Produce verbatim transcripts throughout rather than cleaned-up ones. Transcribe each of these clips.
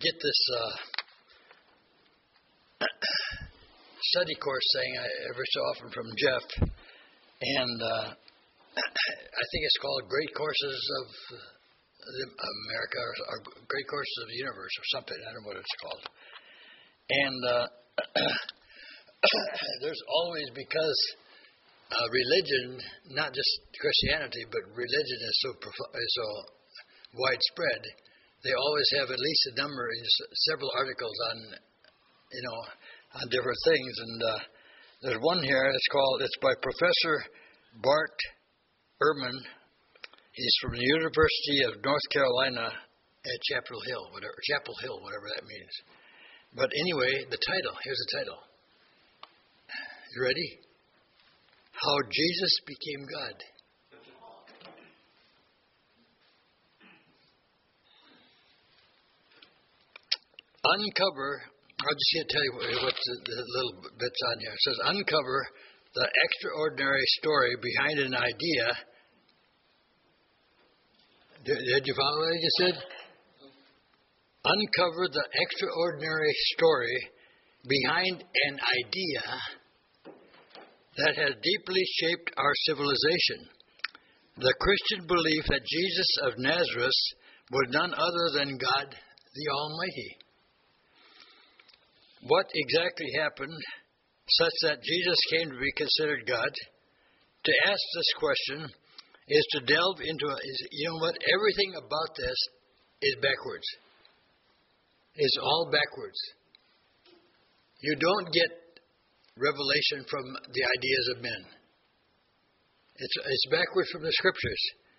get this uh, study course thing I, every so often from Jeff, and uh, I think it's called Great Courses of America or, or Great Courses of the Universe or something. I don't know what it's called. And uh, there's always, because uh, religion, not just Christianity, but religion is so is so widespread, they always have at least a number, several articles on, you know, on different things. And uh, there's one here. It's called. It's by Professor Bart Ehrman. He's from the University of North Carolina at Chapel Hill, whatever Chapel Hill, whatever that means. But anyway, the title. Here's the title. You ready? How Jesus Became God. Uncover. I'll just tell you what the, the little bits on here. It says, uncover the extraordinary story behind an idea. Did, did you follow what I just said? Uncover the extraordinary story behind an idea that has deeply shaped our civilization. The Christian belief that Jesus of Nazareth was none other than God the Almighty. What exactly happened such that Jesus came to be considered God? To ask this question is to delve into, is, you know what, everything about this is backwards. It's all backwards. You don't get revelation from the ideas of men. It's, it's backwards from the Scriptures.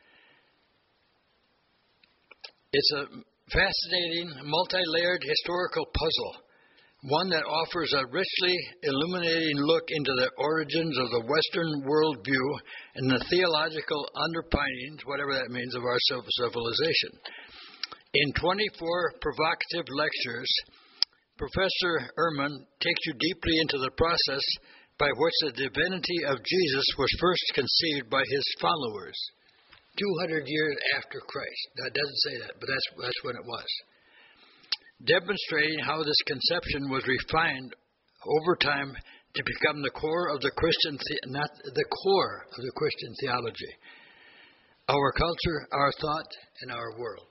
It's a fascinating, multi-layered historical puzzle. One that offers a richly illuminating look into the origins of the Western worldview and the theological underpinnings, whatever that means, of our civilization. In twenty-four provocative lectures, Professor Ehrman takes you deeply into the process by which the divinity of Jesus was first conceived by his followers, two hundred years after Christ. That doesn't say that, but that's, that's when it was. Demonstrating how this conception was refined over time to become the core of the Christian, the- not the core of the Christian theology, our culture, our thought, and our world.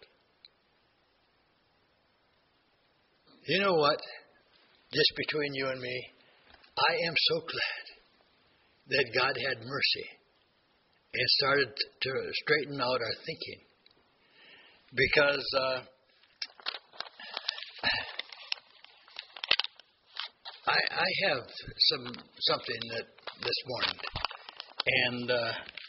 You know what? Just between you and me, I am so glad that God had mercy and started to straighten out our thinking, because uh, I, I have some something that this morning, and uh,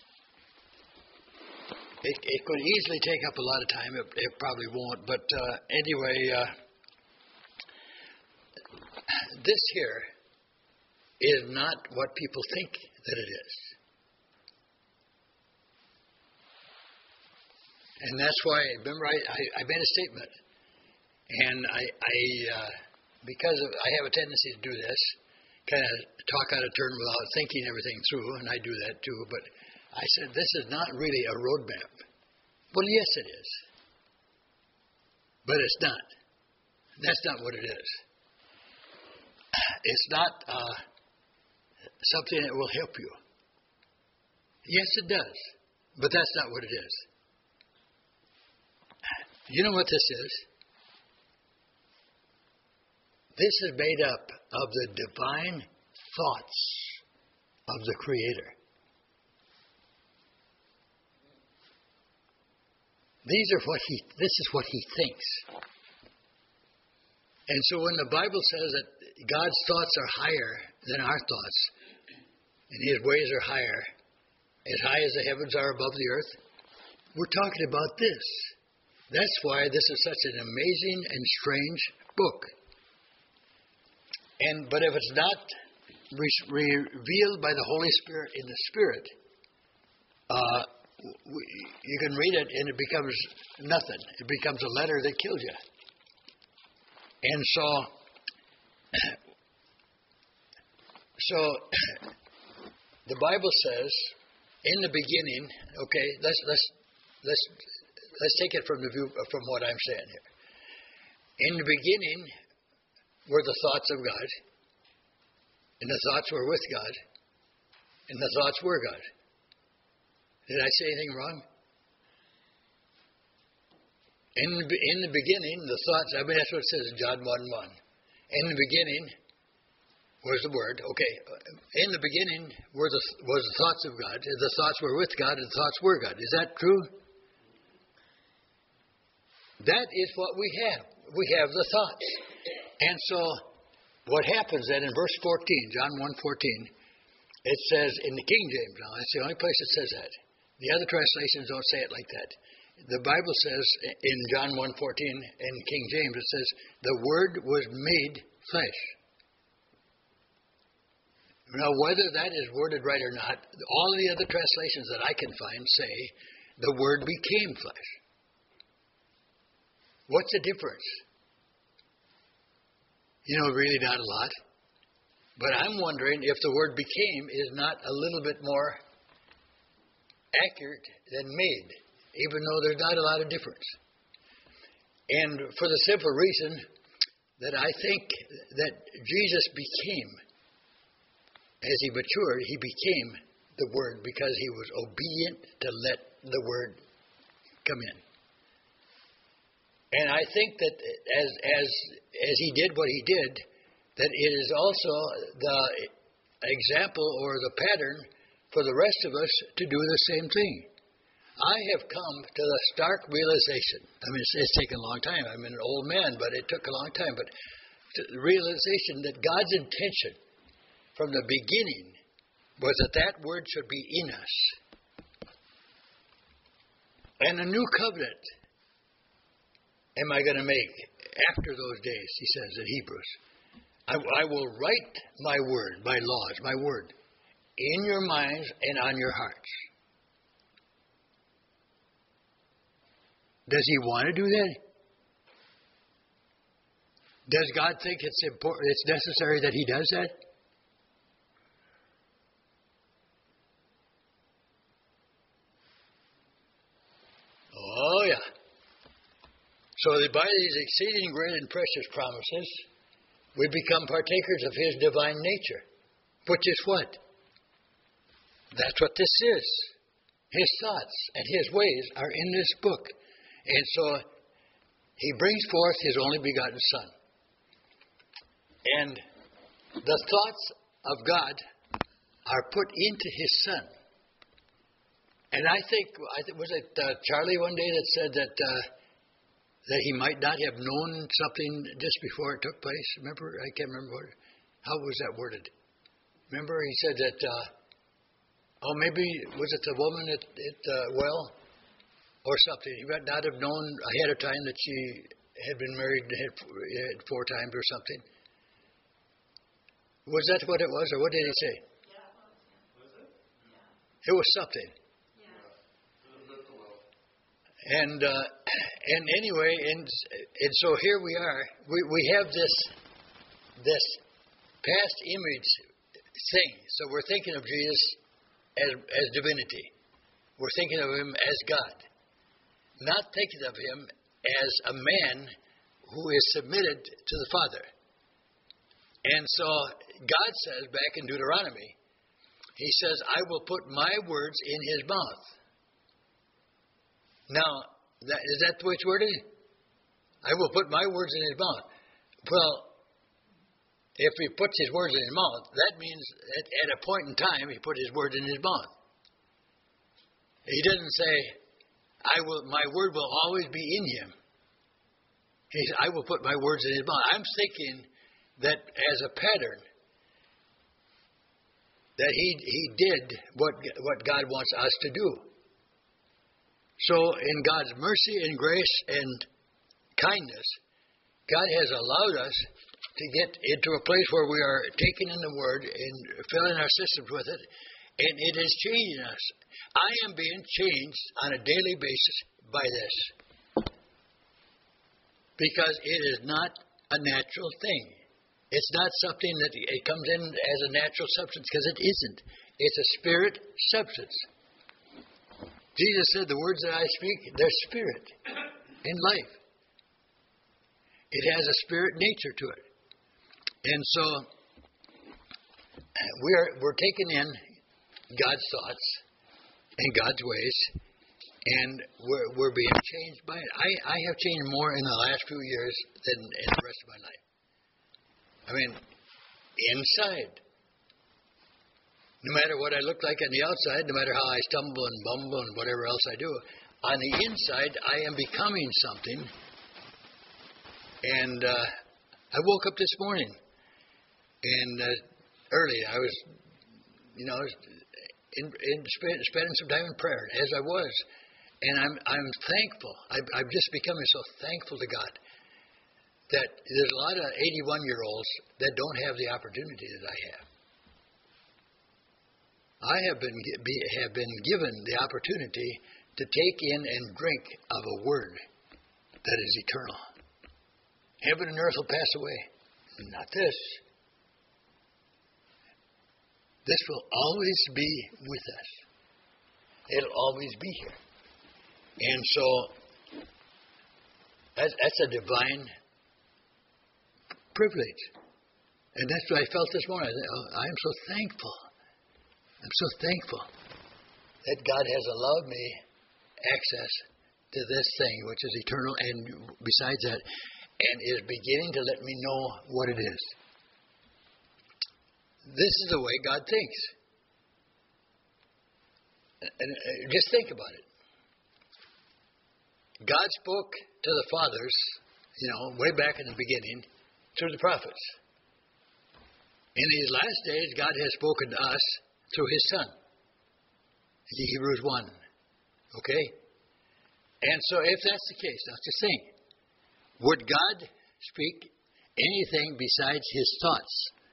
it, it could easily take up a lot of time. It, it probably won't, but uh, anyway, uh, this here is not what people think that it is, and that's why. Remember, I, I, I made a statement, and I. I uh, Because of, I have a tendency to do this, kind of talk out of turn without thinking everything through, and I do that too, but I said, this is not really a roadmap. Well, yes, it is. But it's not. That's not what it is. It's not uh, something that will help you. Yes, it does. But that's not what it is. You know what this is? This is made up of the divine thoughts of the Creator. These are what he. This is what He thinks. And so when the Bible says that God's thoughts are higher than our thoughts, and His ways are higher, as high as the heavens are above the earth, we're talking about this. That's why this is such an amazing and strange book. And but if it's not re- revealed by the Holy Spirit in the Spirit, uh, we, you can read it and it becomes nothing. It becomes a letter that kills you. And so, so the Bible says, in the beginning. Okay, let's let's let's let's take it from the view from what I'm saying here. In the beginning were the thoughts of God, and the thoughts were with God, and the thoughts were God. Did I say anything wrong? In the, in the beginning, the thoughts, I mean, that's what it says in John one one. In the beginning was the Word. Okay, in the beginning were the, was the thoughts of God. The thoughts were with God, and the thoughts were God. Is that true? That is what we have. We have the thoughts. And so, what happens then in verse fourteen, John one fourteen, it says in the King James, now that's the only place it says that. The other translations don't say it like that. The Bible says in John one fourteen in King James, it says, the Word was made flesh. Now, whether that is worded right or not, all the other translations that I can find say the Word became flesh. What's the difference? You know, really not a lot. But I'm wondering if the word became is not a little bit more accurate than made, even though there's not a lot of difference. And for the simple reason that I think that Jesus became, as he matured, he became the Word because he was obedient to let the Word come in. And I think that as as as he did what he did, that it is also the example or the pattern for the rest of us to do the same thing. I have come to the stark realization. I mean, it's, it's taken a long time. I'm an old man, but it took a long time. But the realization that God's intention from the beginning was that that word should be in us. And a new covenant am I going to make after those days, he says in Hebrews. I, I will write my word, my laws, my word, in your minds and on your hearts. Does he want to do that? Does God think it's important, it's necessary that he does that? Oh, yeah. So that by these exceeding great and precious promises, we become partakers of his divine nature. Which is what? That's what this is. His thoughts and his ways are in this book. And so he brings forth his only begotten Son. And the thoughts of God are put into his Son. And I think, was it uh, Charlie one day that said that uh, that he might not have known something just before it took place? Remember? I can't remember what, how was that worded. Remember, he said that, uh, oh, maybe, was it the woman at, at the uh, well or something? He might not have known ahead of time that she had been married had, had four times or something. Was that what it was, or what did he say? Yeah, was it? It Yeah. was something. And uh, and anyway, and and so here we are. We we have this this past image thing. So we're thinking of Jesus as as divinity. We're thinking of him as God, not thinking of him as a man who is submitted to the Father. And so God says back in Deuteronomy, he says, "I will put my words in his mouth." Now, that, is that the way it's worded? I will put my words in his mouth. Well, if he puts his words in his mouth, that means at, at a point in time he put his words in his mouth. He doesn't say, "I will. My word will always be in him." He says, "I will put my words in his mouth." I'm thinking that as a pattern, that he he did what what God wants us to do. So, in God's mercy and grace and kindness, God has allowed us to get into a place where we are taking in the Word and filling our systems with it, and it is changing us. I am being changed on a daily basis by this, because it is not a natural thing. It's not something that it comes in as a natural substance, because it isn't. It's a spirit substance. Jesus said, "The words that I speak, they're spirit and life." It has a spirit nature to it. And so we're we're taking in God's thoughts and God's ways, and we're we're being changed by it. I, I have changed more in the last few years than in the rest of my life. I mean, inside. No matter what I look like on the outside, no matter how I stumble and bumble and whatever else I do, on the inside I am becoming something. And uh, I woke up this morning, and uh, early I was, you know, in, in spend, spending some time in prayer, as I was, and I'm I'm thankful. I've, I'm just becoming so thankful to God that there's a lot of eighty-one-year-olds that don't have the opportunity that I have. I have been be, have been given the opportunity to take in and drink of a word that is eternal. Heaven and earth will pass away. Not this. This will always be with us. It'll always be here. And so, that's, that's a divine privilege. And that's what I felt this morning. I am so thankful. I'm so thankful that God has allowed me access to this thing, which is eternal, and besides that, and is beginning to let me know what it is. This is the way God thinks. And just think about it. God spoke to the fathers, you know, way back in the beginning, through the prophets. In these last days, God has spoken to us through His Son. Hebrews one. Okay? And so if that's the case, now just think. Would God speak anything besides His thoughts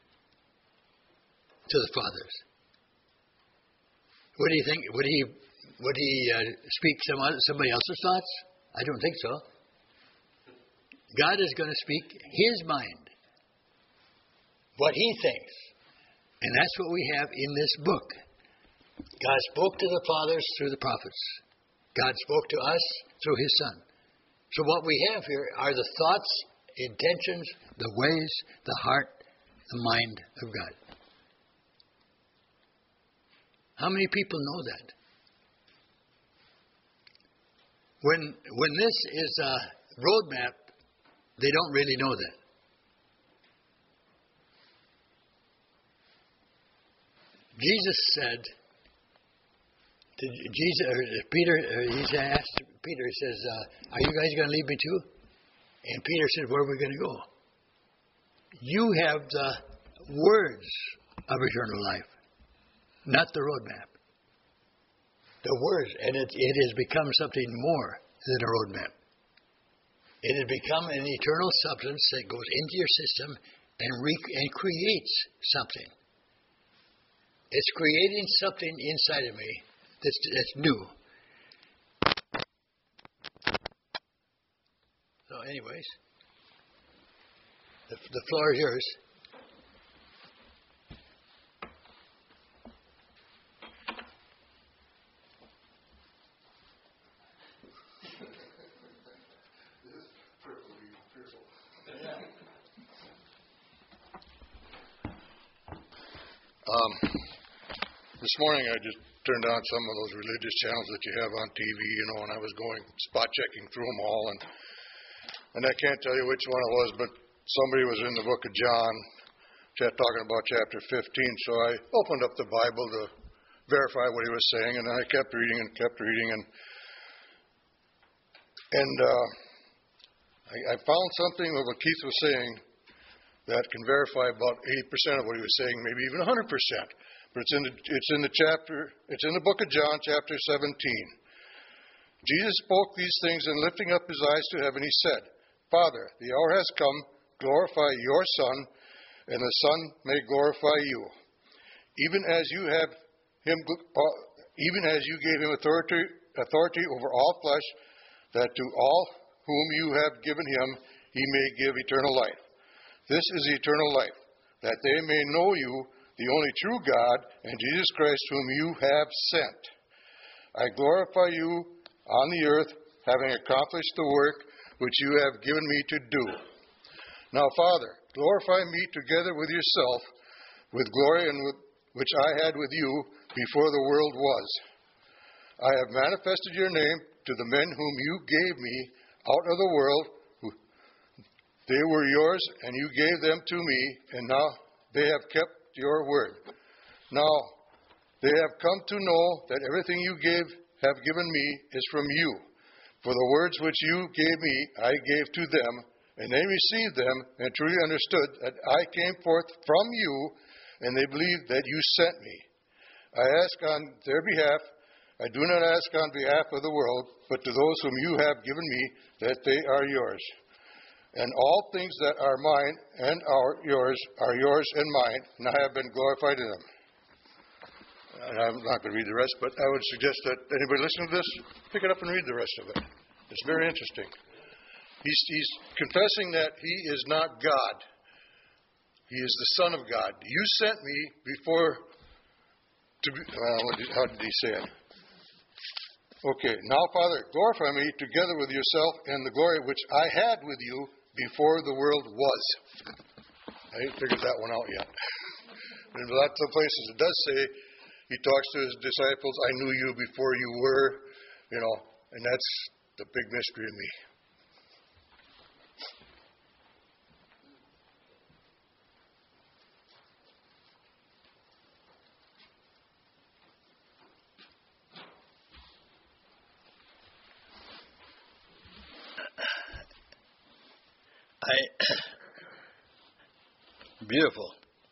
to the fathers? What do you think? Would He would He uh, speak some other, somebody else's thoughts? I don't think so. God is going to speak His mind, what He thinks, and that's what we have in this book. God spoke to the fathers through the prophets. God spoke to us through His Son. So what we have here are the thoughts, intentions, the ways, the heart, the mind of God. How many people know that? When when this is a roadmap, they don't really know that. Jesus said to Jesus, or Peter, or he asked Peter, he says, uh, "Are you guys going to leave me too?" And Peter said, "Where are we going to go?" You have the words of eternal life, not the roadmap. The words, and it, it has become something more than a roadmap. It has become an eternal substance that goes into your system and, re- and creates something. It's creating something inside of me that's, that's new. So anyways, the, the floor is yours. Um, this morning I just turned on some of those religious channels that you have on T V, you know, and I was going spot checking through them all, and and I can't tell you which one it was, but somebody was in the book of John, talking about chapter fifteen, so I opened up the Bible to verify what he was saying, and then I kept reading and kept reading, and and uh, I, I found something of what Keith was saying that can verify about eighty percent of what he was saying, maybe even one hundred percent. But it's in the it's in the chapter, it's in the book of John, chapter seventeen. Jesus spoke these things, and lifting up his eyes to heaven, he said, "Father, the hour has come, glorify your Son, and the Son may glorify you. Even as you have him, even as you gave him authority authority over all flesh, that to all whom you have given him, he may give eternal life. This is eternal life, that they may know you, the only true God, and Jesus Christ, whom you have sent. I glorify you on the earth, having accomplished the work which you have given me to do." Now, Father, glorify me together with yourself, with glory and with, which I had with you before the world was. I have manifested your name to the men whom you gave me out of the world. They were yours, and you gave them to me, and now they have kept your word. Now they have come to know that everything you gave have given me is from you. For the words which you gave me I gave to them, and they received them, and truly understood that I came forth from you, and they believed that you sent me. I ask on their behalf. I do not ask on behalf of the world, but to those whom you have given me, that they are yours. And all things that are mine and are yours are yours and mine, and I have been glorified in them. And I'm not going to read the rest, but I would suggest that anybody listening to this, pick it up and read the rest of it. It's very interesting. He's, he's confessing that he is not God. He is the Son of God. You sent me before to be, well, what did, how did he say it? Okay, now, Father, glorify me together with yourself and the glory which I had with you before the world was. I haven't figured that one out yet. In lots of places it does say, he talks to his disciples, I knew you before you were, you know, and that's the big mystery to me. I, beautiful.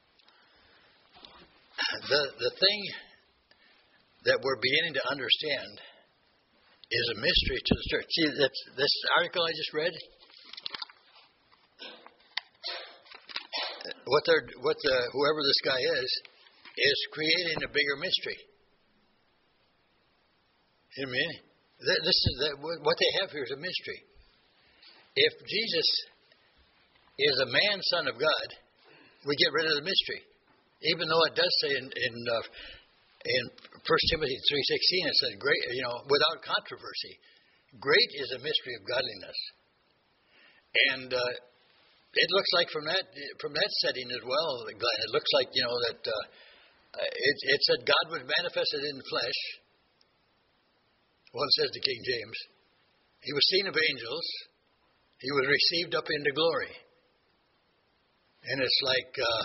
The the thing that we're beginning to understand is a mystery to the church. See, that's, this article I just read, what they're, what the, whoever this guy is, is creating a bigger mystery. You know what I mean? This is the, what they have here is a mystery. If Jesus is a man, Son of God, we get rid of the mystery. Even though it does say in in, uh, in First Timothy three sixteen, it says, "Great, you know, without controversy, great is a mystery of godliness." And uh, it looks like from that from that setting as well, Glenn, it looks like you know that uh, it, it said God was manifested in the flesh. Well, it says to King James, He was seen of angels. He was received up into glory. And it's like, uh,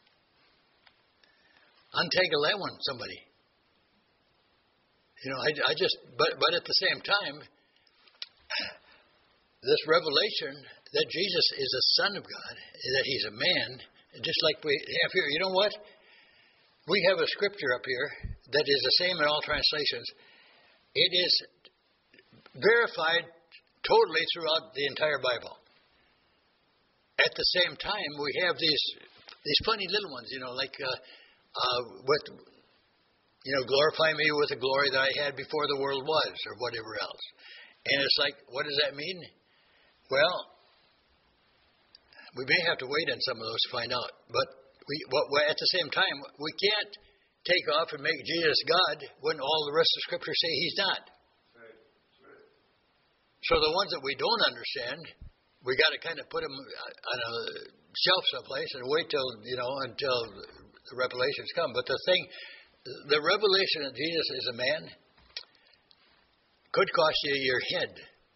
untangle that one, somebody. You know, I, I just, but, but at the same time, this revelation that Jesus is a Son of God, that He's a man, just like we have here. You know what? We have a scripture up here that is the same in all translations. It is verified totally throughout the entire Bible. At the same time, we have these these funny little ones, you know, like uh, uh, with, you know, glorify me with the glory that I had before the world was, or whatever else. And it's like, what does that mean? Well, we may have to wait on some of those to find out. But we, well, at the same time, we can't take off and make Jesus God when all the rest of the Scripture say He's not. Right. Right. So the ones that we don't understand, we got to kind of put them on a shelf someplace and wait till, you know, until the revelations come. But the thing, the revelation that Jesus is a man could cost you your head.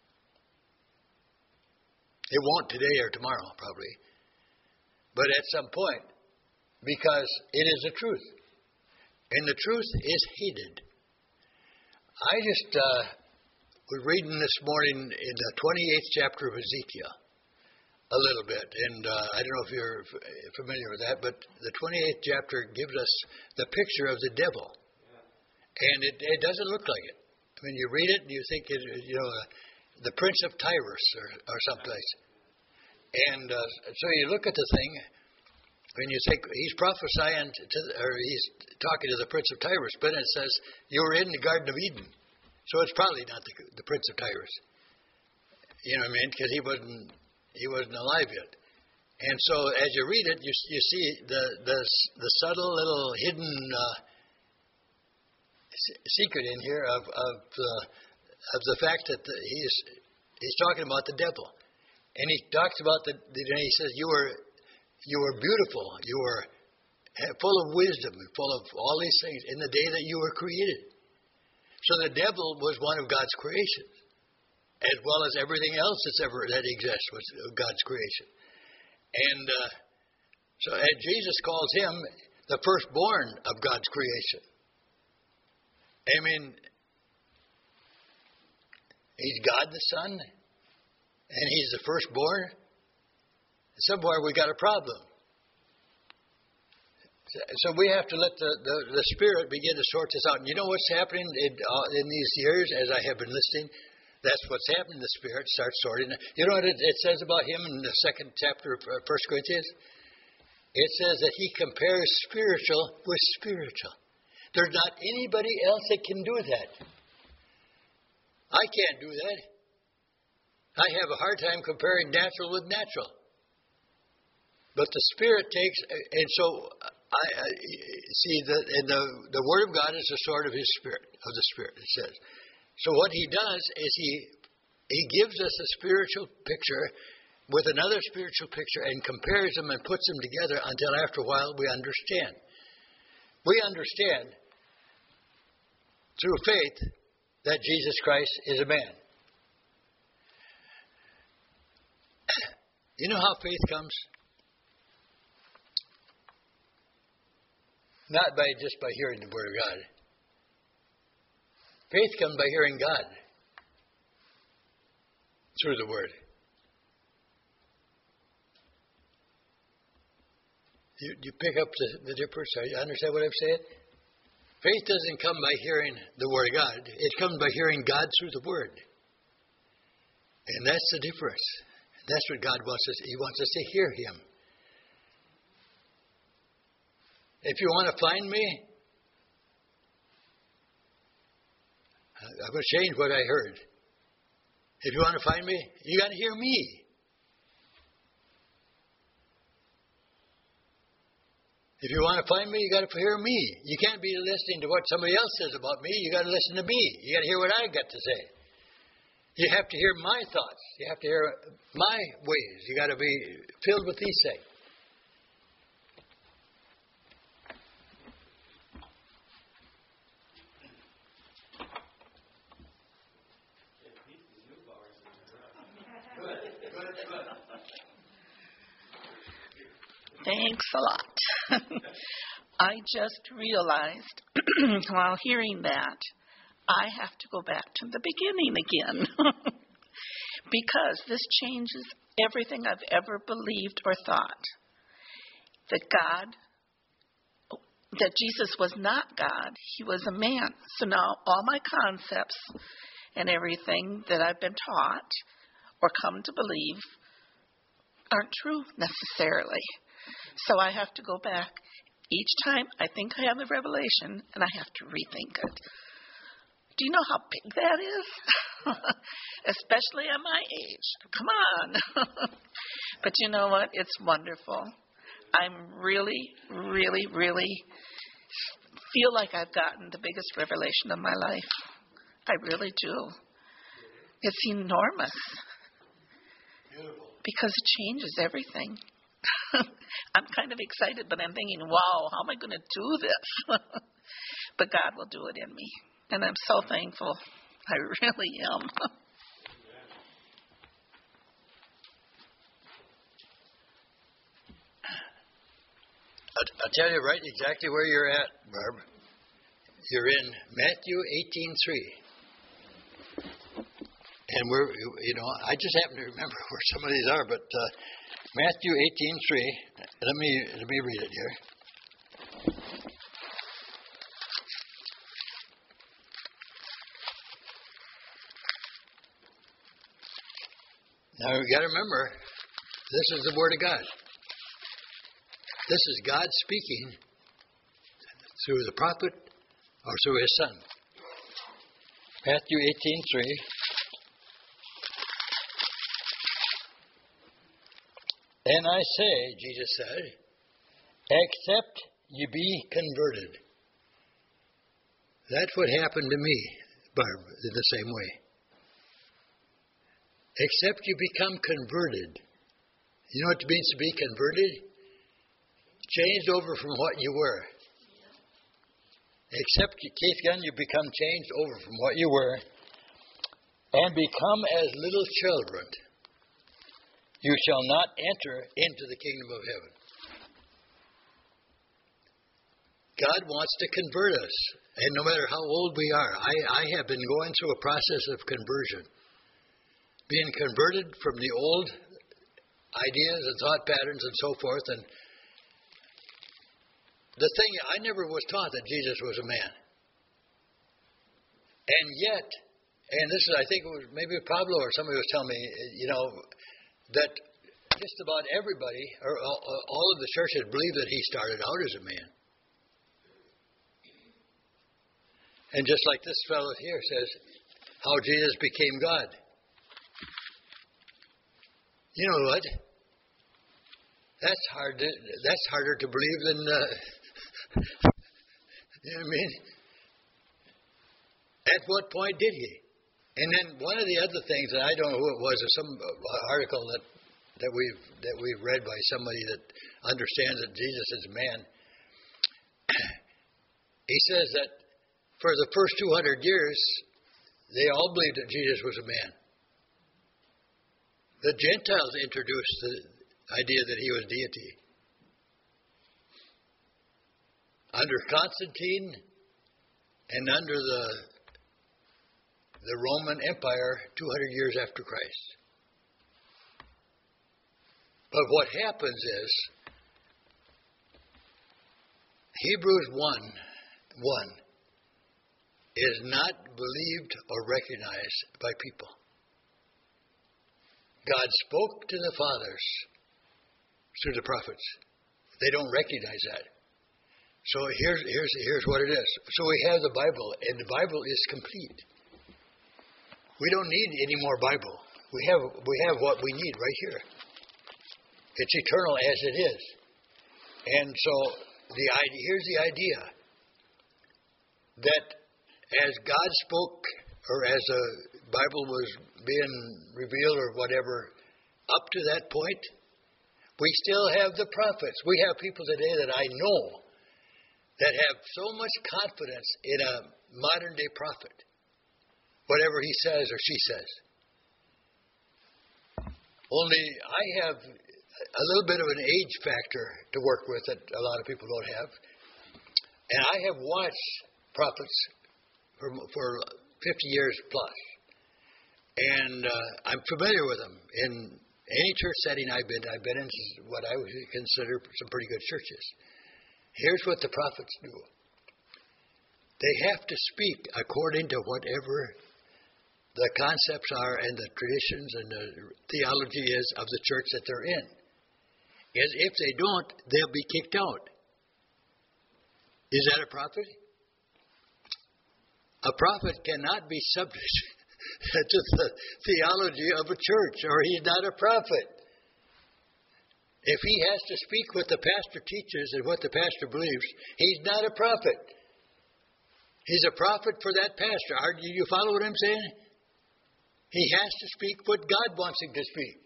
It won't today or tomorrow, probably. But at some point, because it is the truth. And the truth is hated. I just uh, was reading this morning in the twenty-eighth chapter of Ezekiel a little bit. And uh, I don't know if you're f- familiar with that, but the twenty-eighth chapter gives us the picture of the devil. Yeah. And it, it doesn't look like it. I mean, you read it and you think, it, you know, uh, the Prince of Tyrus or, or someplace. And uh, so you look at the thing, and you think he's prophesying to, to, or he's talking to the Prince of Tyrus, but it says you were in the Garden of Eden, so it's probably not the, the Prince of Tyrus. You know what I mean? Because he wasn't he wasn't alive yet. And so as you read it, you you see the the the subtle little hidden uh, secret in here of of uh, of the fact that the, he's he's talking about the devil. And he talks about the, and he says, you were, you were beautiful. You were full of wisdom, full of all these things in the day that you were created. So the devil was one of God's creations, as well as everything else that's ever that exists was God's creation. And uh, so and Jesus calls him the firstborn of God's creation. I mean, he's God the Son, and he's the firstborn. Somewhere we got a problem. So we have to let the, the, the Spirit begin to sort this out. And you know what's happening in, uh, in these years as I have been listening? That's what's happening. The Spirit starts sorting. You know what it, it says about him in the second chapter of First Corinthians? It says that he compares spiritual with spiritual. There's not anybody else that can do that. I can't do that. I have a hard time comparing natural with natural. But the Spirit takes, and so I, I see that, and the the Word of God is the sword of His Spirit, of the Spirit. It says. So what He does is He He gives us a spiritual picture with another spiritual picture and compares them and puts them together until after a while we understand. We understand through faith that Jesus Christ is a man. You know how faith comes? Not by just by hearing the Word of God. Faith comes by hearing God through the Word. You, you pick up the, the difference? You understand what I'm saying? Faith doesn't come by hearing the Word of God. It comes by hearing God through the Word. And that's the difference. That's what God wants us. He wants us to hear Him. If you want to find me, I'm going to change what I heard. If you want to find me, you got to hear me. If you want to find me, you got to hear me. You can't be listening to what somebody else says about me. You got to listen to me. You got to hear what I got to say. You have to hear my thoughts. You have to hear my ways. You got to be filled with these things. Thanks a lot. I just realized while hearing that, I have to go back to the beginning again. Because this changes everything I've ever believed or thought. That God, that Jesus was not God, He was a man. So now all my concepts and everything that I've been taught or come to believe aren't true necessarily. So I have to go back each time I think I have the revelation, and I have to rethink it. Do you know how big that is? Especially at my age. Come on. But you know what? It's wonderful. I'm really, really, really feel like I've gotten the biggest revelation of my life. I really do. It's enormous. Beautiful. Because it changes everything. I'm kind of excited, but I'm thinking, wow, how am I going to do this? But God will do it in me. And I'm so thankful. I really am. I'll tell you right exactly where you're at, Barb. You're in Matthew eighteen three. And we're, you know, I just happen to remember where some of these are, but uh, Matthew eighteen three. Let me let me read it here. Now you got to remember, this is the Word of God. This is God speaking through the prophet or through His Son. Matthew eighteen three. And I say, Jesus said, except ye be converted. That's what happened to me, Barb, in the same way. except you become converted. You know what it means to be converted? Changed over from what you were. Except, Keith Gunn, you become changed over from what you were and become as little children. You shall not enter into the kingdom of heaven. God wants to convert us. And no matter how old we are, I, I have been going through a process of conversion. Being converted from the old ideas and thought patterns and so forth. And the thing, I never was taught that Jesus was a man. And yet, and this is, I think it was maybe Pablo or somebody was telling me, you know, that just about everybody, or all, all of the churches believe that he started out as a man. And just like this fellow here says, how Jesus became God. You know what? That's hard. To, that's harder to believe than, uh, you know what I mean? At what point did he? And then one of the other things that I don't know who it was, or some article that that we've that we've read by somebody that understands that Jesus is a man. He says that for the first two hundred years, they all believed that Jesus was a man. The Gentiles introduced the idea that he was deity. Under Constantine and under the the Roman Empire two hundred years after Christ. But what happens is Hebrews one one is not believed or recognized by people. God spoke to the fathers through the prophets. They don't recognize that. So here's here's here's what it is. So we have the Bible, and the Bible is complete. We don't need any more Bible. We have we have what we need right here. It's eternal as it is. And so the idea here's the idea that as God spoke, or as the Bible was being revealed or whatever, up to that point, we still have the prophets. We have people today that I know that have so much confidence in a modern-day prophet, whatever he says or she says. Only I have a little bit of an age factor to work with that a lot of people don't have. And I have watched prophets for, for fifty years plus. And uh, I'm familiar with them. In any church setting I've been, I've been in what I would consider some pretty good churches. Here's what the prophets do. They have to speak according to whatever the concepts are and the traditions and the theology is of the church that they're in. As if they don't, they'll be kicked out. Is that a prophet? A prophet cannot be subject to the theology of a church, or he's not a prophet. If he has to speak what the pastor teaches and what the pastor believes, he's not a prophet. He's a prophet for that pastor. Are, do you follow what I'm saying? He has to speak what God wants him to speak.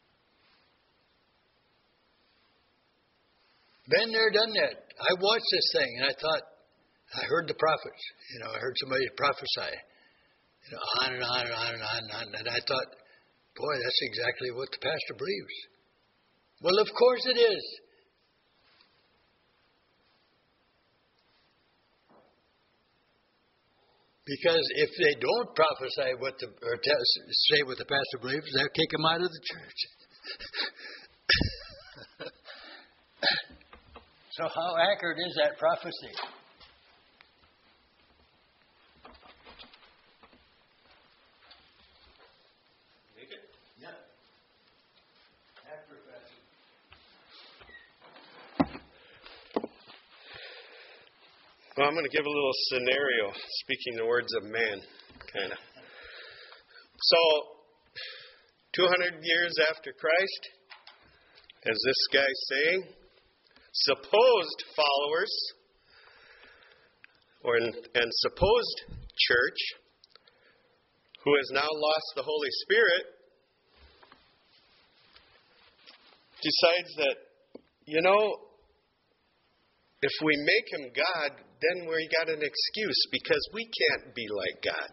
Been there, done that. I watched this thing and I thought, I heard the prophets. You know, I heard somebody prophesy. You know, on and on and on and on and on. And I thought, boy, that's exactly what the pastor believes. Well, of course it is. Because if they don't prophesy what the, or say what the pastor believes, they'll kick him out of the church. So how accurate is that prophecy? Make it? Yeah. Accurate prophecy. Well, I'm going to give a little scenario, speaking the words of man, kind of. So, two hundred years after Christ, as this guy's saying, supposed followers or in, and supposed church who has now lost the Holy Spirit decides that, you know, if we make him God, then we got an excuse because we can't be like God.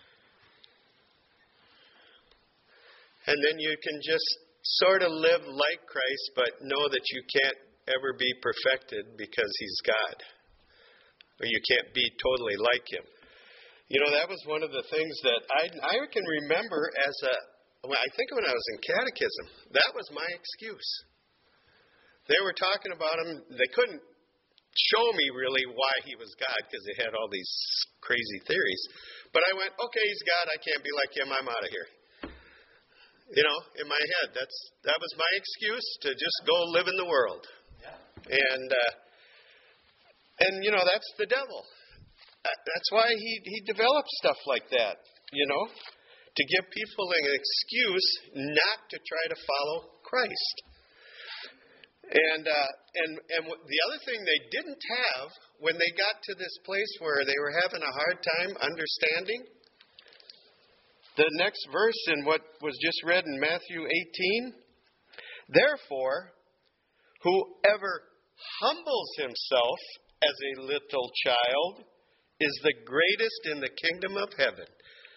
And then you can just sort of live like Christ, but know that you can't ever be perfected because he's God. Or you can't be totally like him. You know, that was one of the things that I, I can remember as a, I think when I was in catechism, that was my excuse. They were talking about him. They couldn't show me really why he was God because they had all these crazy theories. But I went, okay, he's God. I can't be like him. I'm out of here. You know, in my head, that's that was my excuse to just go live in the world. Yeah. And uh, and you know, that's the devil. That's why he he develops stuff like that. You know, to give people an excuse not to try to follow Christ. And uh, and and the other thing they didn't have when they got to this place where they were having a hard time understanding. The next verse in what was just read in Matthew eighteen, therefore, whoever humbles himself as a little child is the greatest in the kingdom of heaven.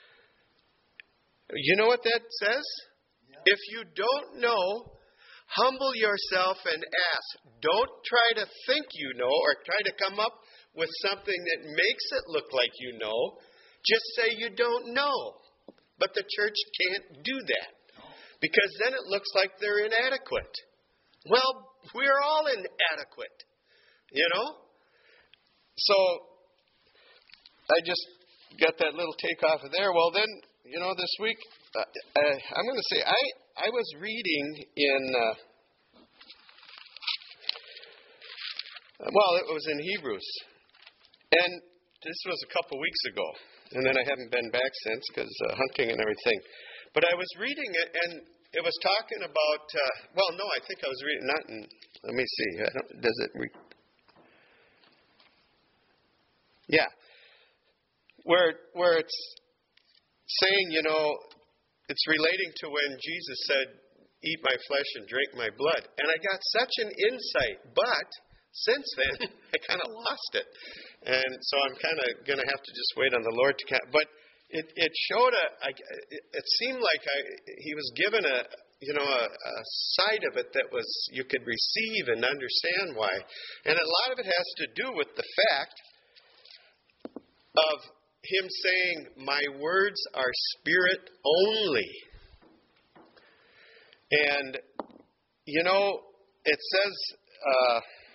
You know what that says? Yeah. If you don't know, humble yourself and ask. Don't try to think you know or try to come up with something that makes it look like you know. Just say you don't know. But the church can't do that because then it looks like they're inadequate. Well, we're all inadequate, you know? So I just got that little take off of there. Well, then, you know, this week, uh, uh, I'm going to say, I, I was reading in, uh, well, it was in Hebrews. And this was a couple weeks ago. And then I haven't been back since because uh, hunting and everything. But I was reading it, and it was talking about, uh, well, no, I think I was reading, not in, let me see, I don't, does it, re- yeah, where where it's saying, you know, it's relating to when Jesus said, eat my flesh and drink my blood. And I got such an insight, but since then, I kind of lost it. And so I'm kind of going to have to just wait on the Lord to count. But it, it showed a, I, it seemed like I, he was given a, you know, a, a side of it that was, you could receive and understand why. And a lot of it has to do with the fact of him saying, my words are spirit only. And, you know, it says, uh,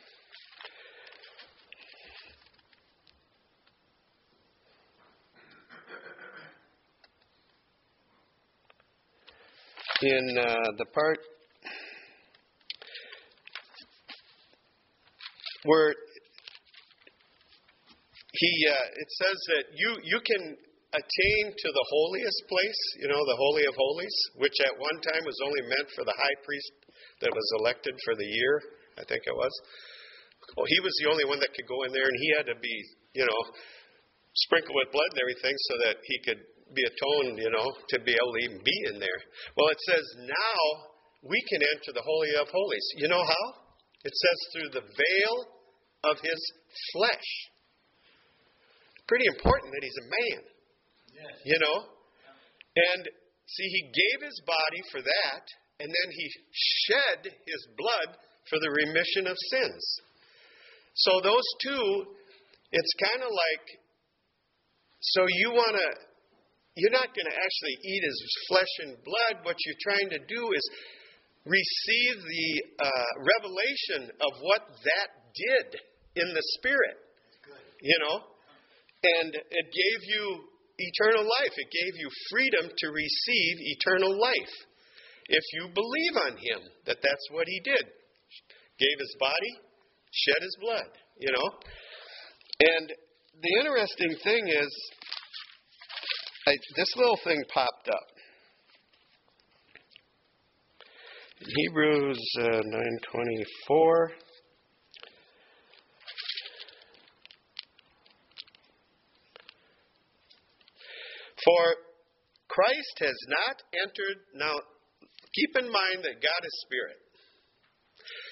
in uh, the part where he, uh, it says that you, you can attain to the holiest place, you know, the Holy of Holies, which at one time was only meant for the high priest that was elected for the year, I think it was. Well, he was the only one that could go in there, and he had to be, you know, sprinkled with blood and everything so that he could be atoned, you know, to be able to even be in there. Well, it says now we can enter the Holy of Holies. You know how? It says through the veil of his flesh. Pretty important that he's a man. Yes. You know? And see, he gave his body for that, and then he shed his blood for the remission of sins. So those two, it's kind of like, so you want to, you're not going to actually eat his flesh and blood. What you're trying to do is receive the uh, revelation of what that did in the Spirit. You know? And it gave you eternal life. It gave you freedom to receive eternal life. If you believe on him, that that's what he did. Gave his body, shed his blood, you know. And the interesting thing is, I, this little thing popped up. Hebrews uh, nine twenty-four. For Christ has not entered. Now, keep in mind that God is spirit.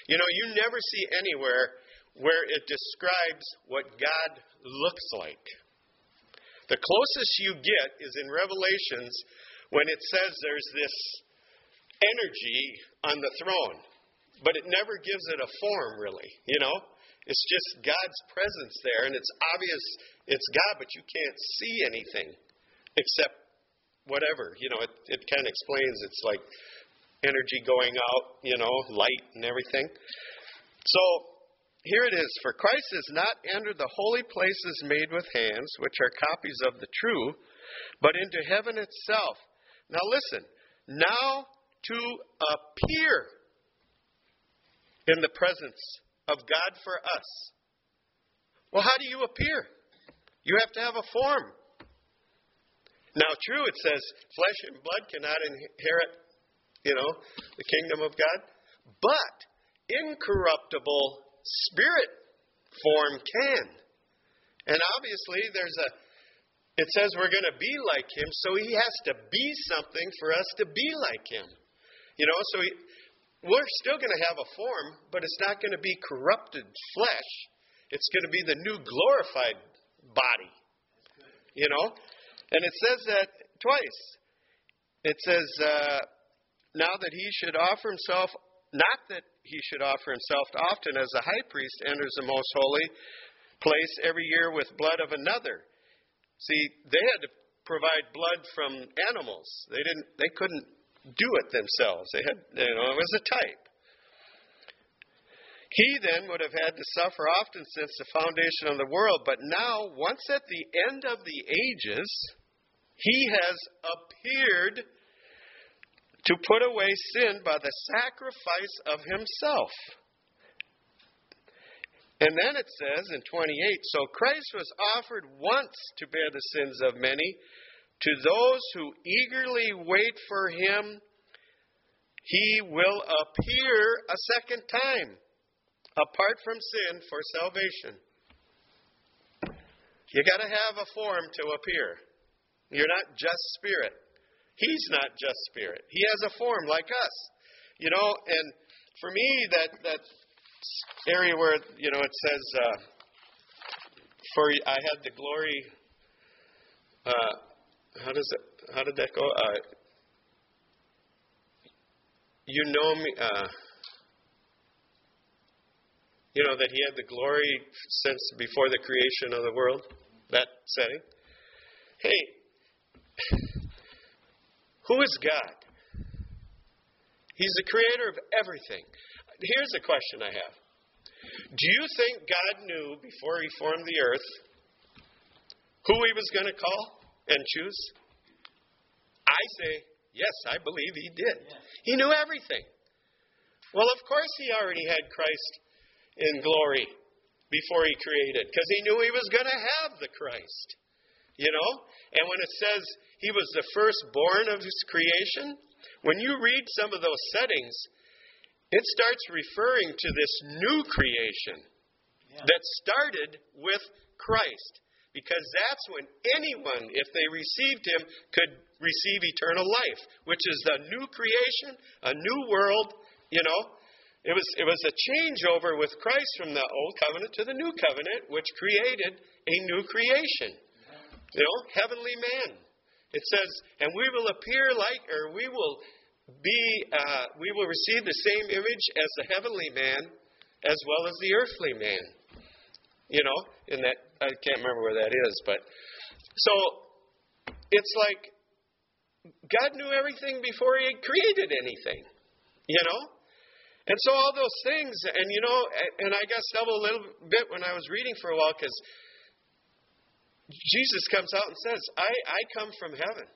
You know, you never see anywhere where it describes what God looks like. The closest you get is in Revelations when it says there's this energy on the throne. But it never gives it a form, really, you know. It's just God's presence there, and it's obvious it's God, but you can't see anything except whatever. You know, it, it kind of explains it's like energy going out, you know, light and everything. So here it is. For Christ has not entered the holy places made with hands, which are copies of the true, but into heaven itself. Now listen, now to appear in the presence of God for us. Well, how do you appear? You have to have a form. Now, true, it says flesh and blood cannot inherit, you know, the kingdom of God. But incorruptible spirit form can. And obviously, there's a, it says we're going to be like him, so he has to be something for us to be like him. You know, so he, we're still going to have a form, but it's not going to be corrupted flesh. It's going to be the new glorified body. You know? And it says that twice. It says, uh, now that he should offer himself, not that he should offer himself often as a high priest enters the most holy place every year with blood of another. See, they had to provide blood from animals. They didn't. They couldn't do it themselves. They had, you know, it was a type. He then would have had to suffer often since the foundation of the world, but now, once at the end of the ages, he has appeared to put away sin by the sacrifice of himself. And then it says in twenty-eight, so Christ was offered once to bear the sins of many. To those who eagerly wait for him, he will appear a second time, apart from sin, for salvation. You got to have a form to appear. You're not just spirit. He's not just spirit. He has a form like us. You know, and for me, that, that area where, you know, it says, uh, for I had the glory, uh, how does it, how did that go? Uh, you know me, uh, you know, that he had the glory since before the creation of the world, that setting. Hey, who is God? He's the creator of everything. Here's a question I have. Do you think God knew before he formed the earth who he was going to call and choose? I say, yes, I believe he did. He knew everything. Well, of course he already had Christ in glory before he created, because he knew he was going to have the Christ. You know? And when it says he was the firstborn of his creation, when you read some of those settings, it starts referring to this new creation yeah. that started with Christ. Because that's when anyone, if they received him, could receive eternal life, which is the new creation, a new world, you know. It was it was a changeover with Christ from the old covenant to the new covenant, which created a new creation. You know, heavenly man. It says, and we will appear like, or we will be, uh, we will receive the same image as the heavenly man, as well as the earthly man. You know, in that, I can't remember where that is, but, so, it's like, God knew everything before he had created anything. You know? And so all those things, and you know, and I got stumbled a little bit when I was reading for a while, because Jesus comes out and says, I, I come from heaven.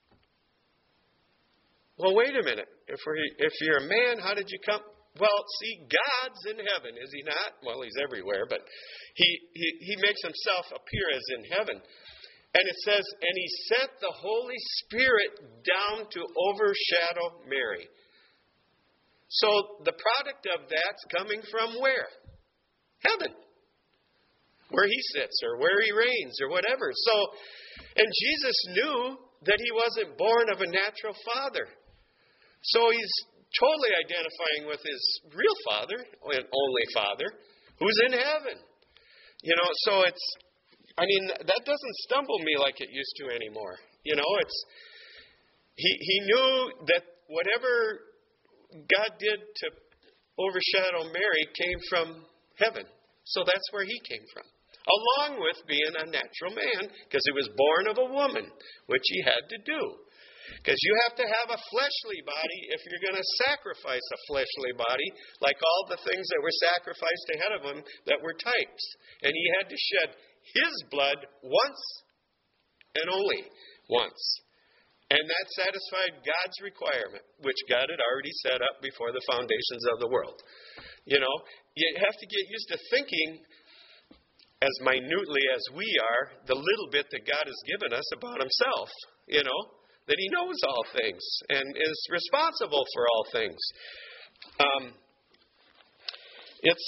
Well, wait a minute. If we're, if you're a man, how did you come? Well, see, God's in heaven, is he not? Well, he's everywhere, but he, he, he makes himself appear as in heaven. And it says, and he sent the Holy Spirit down to overshadow Mary. So the product of that's coming from where? Heaven. Where he sits or where he reigns or whatever. So, and Jesus knew that he wasn't born of a natural father. So he's totally identifying with his real Father, and only Father, who's in heaven. You know, so it's, I mean, that doesn't stumble me like it used to anymore. You know, it's, he, he knew that whatever God did to overshadow Mary came from heaven. So that's where he came from. Along with being a natural man, because he was born of a woman, which he had to do. Because you have to have a fleshly body if you're going to sacrifice a fleshly body, like all the things that were sacrificed ahead of him that were types. And he had to shed his blood once and only once. And that satisfied God's requirement, which God had already set up before the foundations of the world. You know, you have to get used to thinking as minutely as we are, the little bit that God has given us about himself, you know, that he knows all things and is responsible for all things. Um, it's,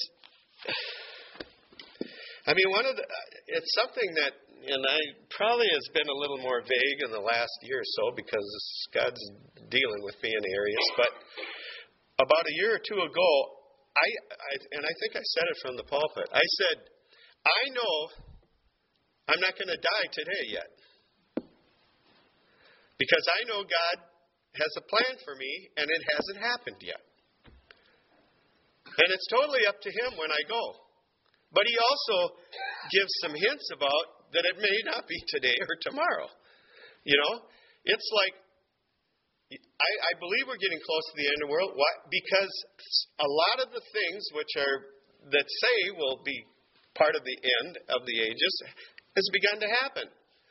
I mean, one of the, it's something that, and I probably has been a little more vague in the last year or so because God's dealing with me in areas, but about a year or two ago, I, I and I think I said it from the pulpit, I said, I know I'm not going to die today yet. Because I know God has a plan for me, and it hasn't happened yet. And it's totally up to him when I go. But he also gives some hints about that it may not be today or tomorrow. You know, it's like, I, I believe we're getting close to the end of the world. Why? Because a lot of the things which are, that say will be part of the end of the ages has begun to happen.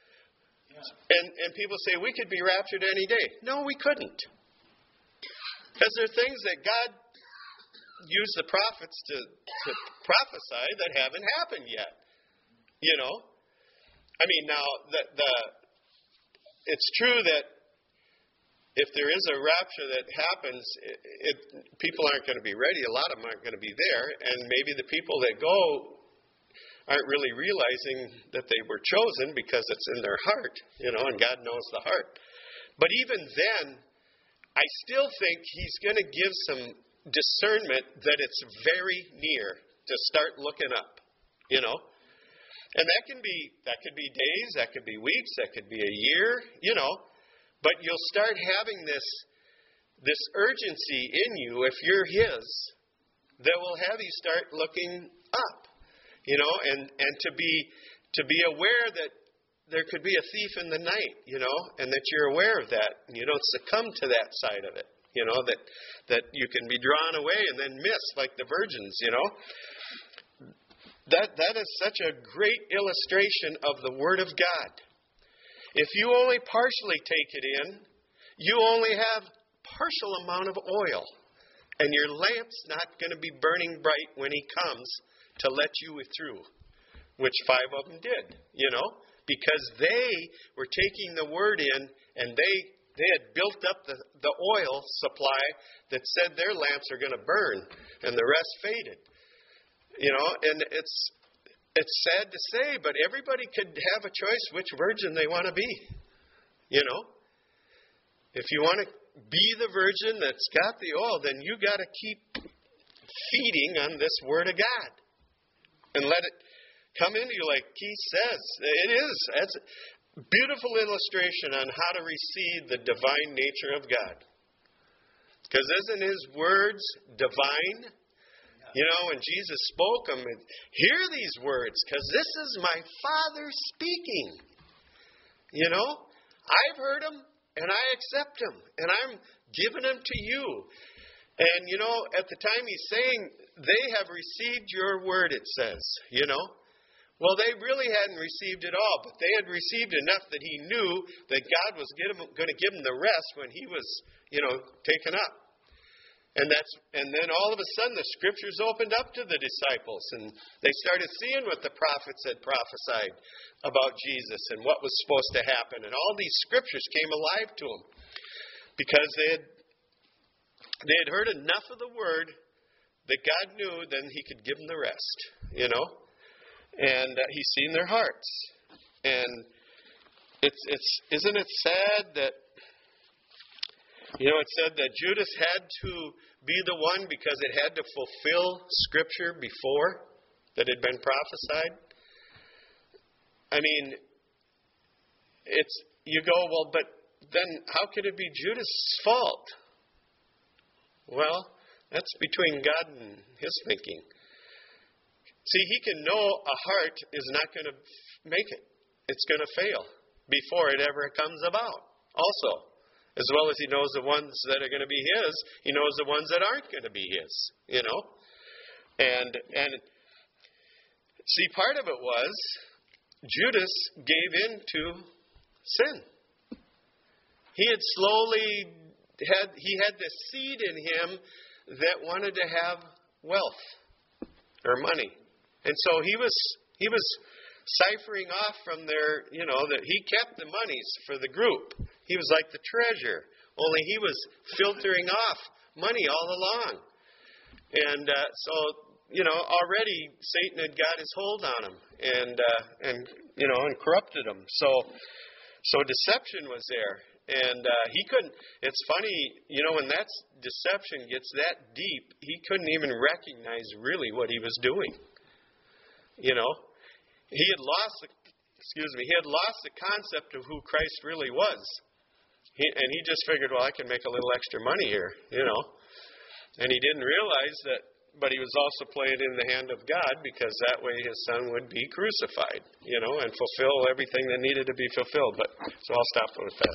And and people say, we could be raptured any day. No, we couldn't. Because there are things that God used the prophets to, to prophesy that haven't happened yet. You know? I mean, now, the, the it's true that if there is a rapture that happens, it, it, people aren't going to be ready. A lot of them aren't going to be there. And maybe the people that go aren't really realizing that they were chosen because it's in their heart, you know, and God knows the heart. But even then, I still think he's going to give some discernment that it's very near to start looking up, you know. And that can be, that could be days, that could be weeks, that could be a year, you know. But you'll start having this, this urgency in you, if you're his, that will have you start looking up. You know, and, and to be to be aware that there could be a thief in the night, you know, and that you're aware of that, and you don't succumb to that side of it, you know, that that you can be drawn away and then miss like the virgins, you know. That that is such a great illustration of the Word of God. If you only partially take it in, you only have partial amount of oil, and your lamp's not going to be burning bright when he comes to let you through, which five of them did, you know, because they were taking the word in and they they had built up the, the oil supply that said their lamps are going to burn and the rest faded, you know, and it's it's sad to say, but everybody could have a choice which virgin they want to be, you know. If you want to be the virgin that's got the oil, then you got to keep feeding on this Word of God. And let it come into you like Keith says. It is. That's a beautiful illustration on how to receive the divine nature of God. Because isn't his words divine? You know, when Jesus spoke them, hear these words, because this is my Father speaking. You know, I've heard them, and I accept them, and I'm giving them to you. And, you know, at the time he's saying, they have received your word, it says, you know. Well, they really hadn't received it all, but they had received enough that he knew that God was going to give them the rest when he was, you know, taken up. And that's, and then all of a sudden the scriptures opened up to the disciples, and they started seeing what the prophets had prophesied about Jesus and what was supposed to happen. And all these scriptures came alive to them because they had They had heard enough of the word that God knew then he could give them the rest, you know. And uh, he's seen their hearts. And it's it's isn't it sad that, You know, it said that Judas had to be the one because it had to fulfill Scripture before that had been prophesied. I mean, it's you go, well, but then how could it be Judas' fault? Well, that's between God and his thinking. See, he can know a heart is not going to make it. It's going to fail before it ever comes about. Also, as well as he knows the ones that are going to be his, he knows the ones that aren't going to be his, you know. And and see, part of it was Judas gave in to sin. He had slowly had he had this seed in him that wanted to have wealth or money. And so he was he was ciphering off from their, you know, that he kept the monies for the group. He was like the treasurer, only he was filtering off money all along. And uh, so, you know, already Satan had got his hold on him and uh, and you know and corrupted him. So so deception was there, and uh, he couldn't. It's funny, you know, when that deception gets that deep, he couldn't even recognize really what he was doing. You know, he had lost the, excuse me, he had lost the concept of who Christ really was. He, and he just figured, well, I can make a little extra money here, you know. And he didn't realize that, but he was also playing in the hand of God because that way his son would be crucified, you know, and fulfill everything that needed to be fulfilled. But so I'll stop with that.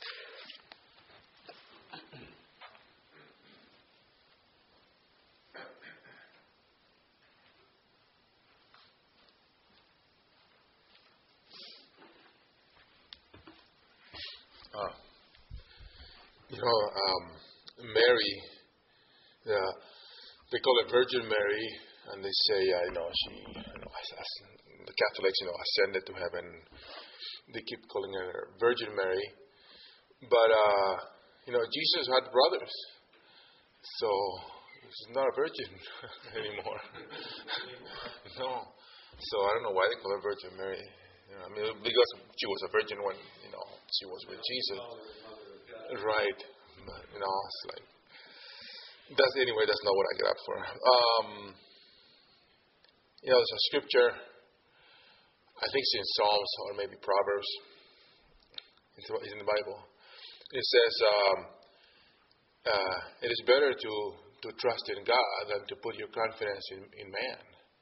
Uh, you know, um, Mary, uh, they call her Virgin Mary, and they say, uh, you know, she, you know, as, as the Catholics, you know, ascended to heaven. They keep calling her Virgin Mary, but uh, you know, Jesus had brothers, so she's not a virgin anymore. No, so I don't know why they call her Virgin Mary. You know, I mean, because she was a virgin when, you know, she was with Jesus. Right. But, you know, it's like, that's, anyway, that's not what I get up for. Um, you know, there's a scripture, I think it's in Psalms or maybe Proverbs. It's in the Bible. It says, um, uh, it is better to, to trust in God than to put your confidence in, in man.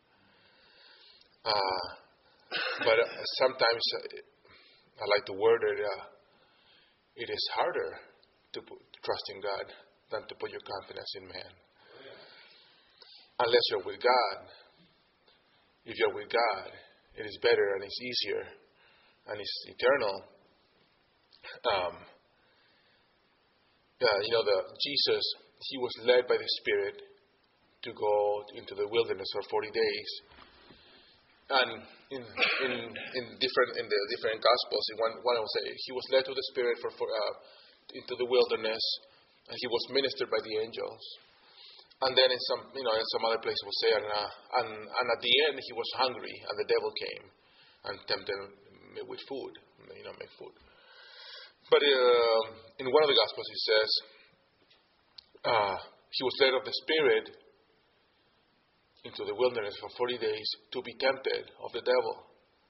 Uh, But uh, sometimes uh, I like to word it, uh, it is harder to put, trust in God than to put your confidence in man. Unless you're with God. If you're with God, it is better and it's easier and it's eternal. Um, uh, you know, the Jesus, he was led by the Spirit to go into the wilderness for forty days. And in in in different in the different gospels, in one one will say he was led to the Spirit for, for uh, into the wilderness, and he was ministered by the angels. And then in some you know in some other place will say, and uh, and and at the end he was hungry, and the devil came and tempted him with food, you know, make food. But uh, in one of the gospels he says uh, he was led of the Spirit into the wilderness for forty days to be tempted of the devil.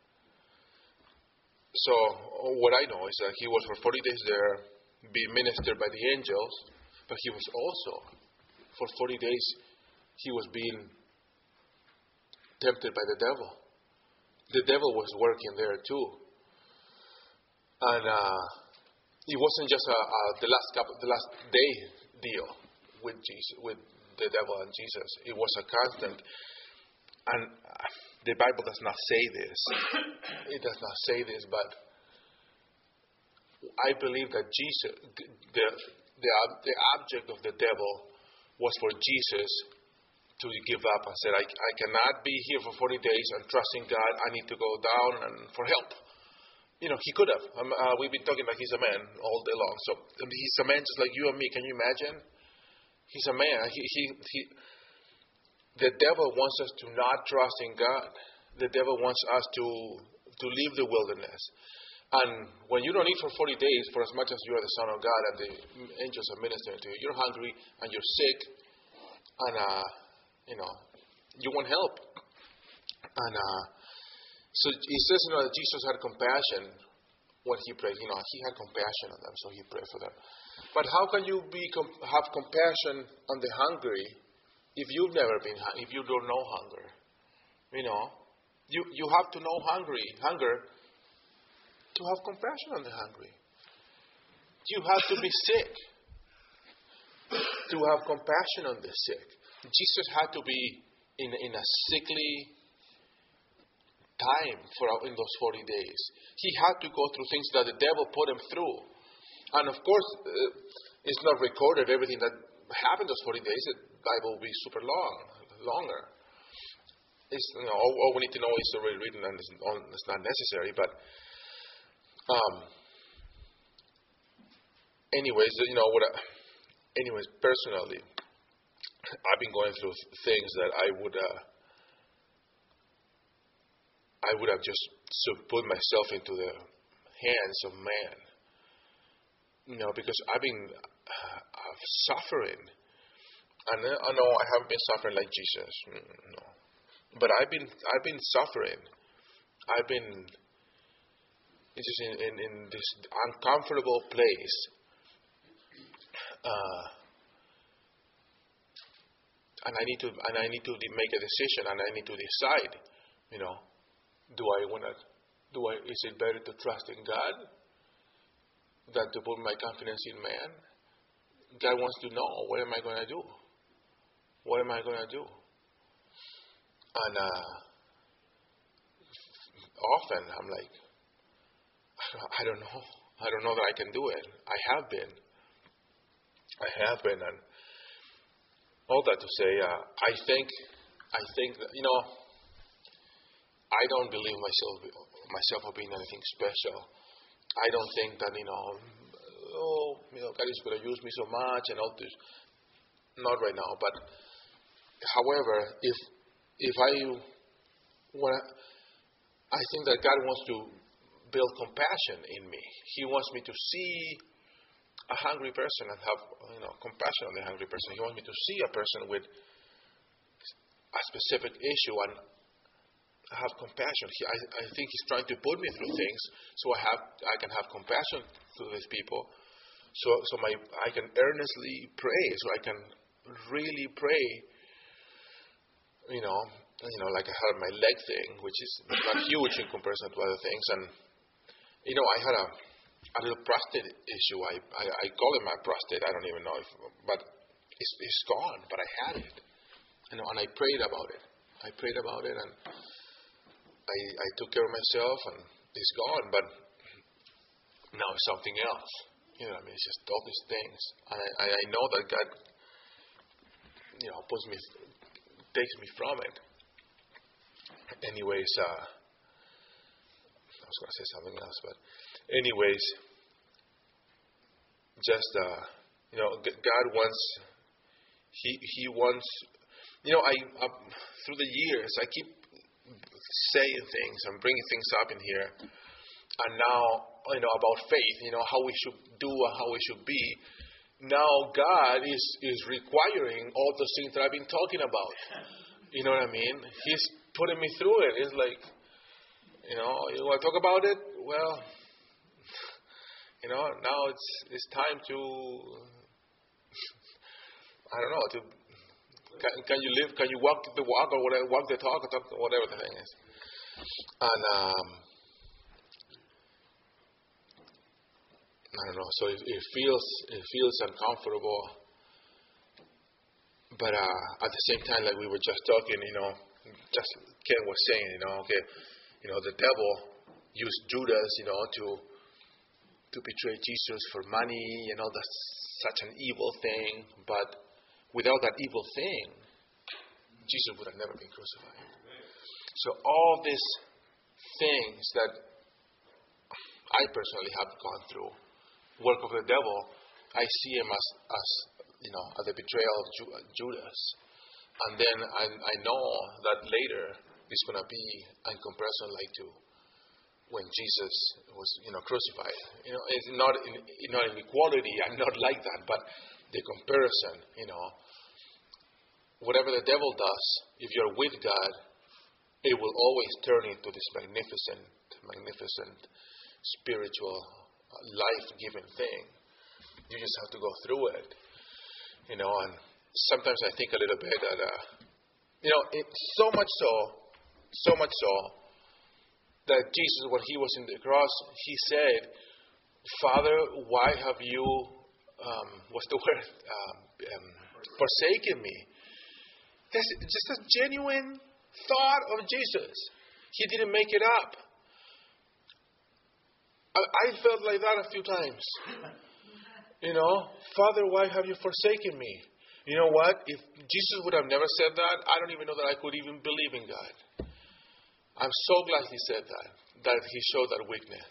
So what I know is that he was for forty days there, being ministered by the angels, but he was also for forty days he was being tempted by the devil. The devil was working there too, and uh, it wasn't just a, a, the last couple, the last day deal with Jesus, with the devil and Jesus. It was a constant. And the Bible does not say this. It does not say this, but I believe that Jesus, the, the, the object of the devil was for Jesus to give up and said, I, I cannot be here for forty days and trusting God. I need to go down and for help. You know, he could have. Um, uh, we've been talking about he's a man all day long. So he's a man just like you and me. Can you imagine? He's a man. He, he, he, the devil wants us to not trust in God. The devil wants us to to leave the wilderness And when you don't eat for forty days, for as much as you are the Son of God and the angels are ministering to you, you're hungry and you're sick, and uh, you know you want help. And uh, so it says, you know, that Jesus had compassion when he prayed. You know, he had compassion on them, so he prayed for them. But how can you be have compassion on the hungry if you've never been, if you don't know hunger? You know, you you have to know hungry hunger. To have compassion on the hungry. You have to be sick to have compassion on the sick. Jesus had to be in, in a sickly time for in those forty days. He had to go through things that the devil put him through. And of course, uh, it's not recorded everything that happened those forty days. The Bible will be super long, longer. It's, you know, all, all we need to know is already written and it's, it's not necessary, but Um, anyways, you know, what I, anyways, personally, I've been going through things that I would, uh, I would have just put myself into the hands of man, you know, because I've been uh, suffering, and I know I haven't been suffering like Jesus, no, but I've been, I've been suffering, I've been. It's just in, in, in this uncomfortable place. Uh, and I need to and I need to make a decision and I need to decide, you know, do I wanna do I is it better to trust in God than to put my confidence in man? God wants to know, what am I gonna do? What am I gonna do? And uh, often I'm like, I don't know. I don't know that I can do it. I have been. I have been, and all that to say, uh, I think, I think that, you know, I don't believe myself myself of being anything special. I don't think that, you know, oh, you know, God is going to use me so much and all this. Not right now, but however, if if I want, I think that God wants to build compassion in me. He wants me to see a hungry person and have, you know, compassion on the hungry person. He wants me to see a person with a specific issue and have compassion. He, I, I think he's trying to put me through things so I have I can have compassion to these people. So so my I can earnestly pray. So I can really pray. You know, you know, like I had my leg thing, which is not huge in comparison to other things, and. You know, I had a, a little prostate issue. I, I I call it my prostate. I don't even know if, but it's it's gone. But I had it, you know, and I prayed about it. I prayed about it, and I I took care of myself, and it's gone. But now it's something else. You know, I mean, it's just all these things, and I I, I know that God, you know, puts me, takes me from it. Anyways, uh. I was going to say something else, but anyways, just, uh, you know, God wants, he he wants, you know, I, uh, through the years, I keep saying things and bringing things up in here, and now, you know, about faith, you know, how we should do and how we should be. Now God is, is requiring all those things that I've been talking about. You know what I mean? He's putting me through it. It's like, you know, you want to talk about it? Well, you know, now it's it's time to, I don't know, to can, can you live? Can you walk the walk or whatever, walk the talk or talk, whatever the thing is? And um, I don't know. So it, it feels it feels uncomfortable, but uh, at the same time, like we were just talking, you know, just Ken was saying, you know, okay. You know, the devil used Judas, you know, to to betray Jesus for money, you know, that's such an evil thing. But without that evil thing, Jesus would have never been crucified. So all these things that I personally have gone through, work of the devil, I see him as, as you know, as the betrayal of Ju- Judas. And then I, I know that later, it's going to be in comparison like to when Jesus was, you know, crucified. You know, it's not in, not in equality. I'm not like that, but the comparison, you know, whatever the devil does, if you're with God, it will always turn into this magnificent, magnificent spiritual, uh, life-giving thing. You just have to go through it, you know. And sometimes I think a little bit that, uh, you know, it, so much so, so much so, that Jesus, when he was in the cross, he said, Father, why have you, um, what's the word, um, um, forsaken me? That's just a genuine thought of Jesus. He didn't make it up. I, I felt like that a few times. You know, Father, why have you forsaken me? You know what? If Jesus would have never said that, I don't even know that I could even believe in God. I'm so glad he said that, that he showed that weakness.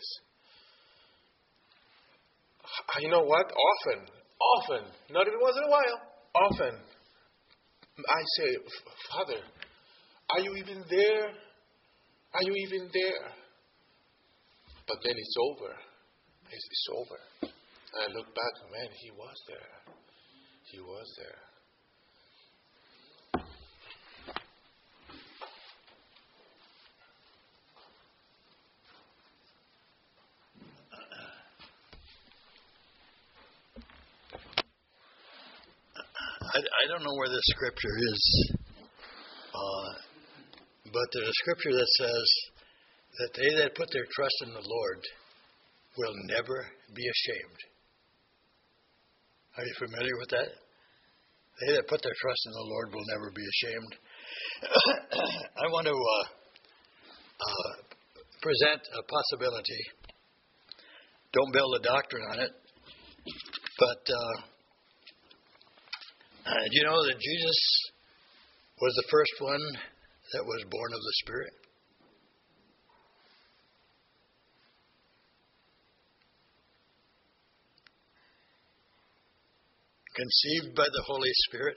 You know what? Often, often, not even once in a while, often, I say, Father, are you even there? Are you even there? But then it's over. It's, it's over. And I look back, man, he was there. He was there. I, I don't know where this scripture is, uh, but there's a scripture that says that they that put their trust in the Lord will never be ashamed. Are you familiar with that? They that put their trust in the Lord will never be ashamed. I want to uh, uh, present a possibility. Don't build a doctrine on it, but uh, Uh, do you know that Jesus was the first one that was born of the Spirit? Conceived by the Holy Spirit.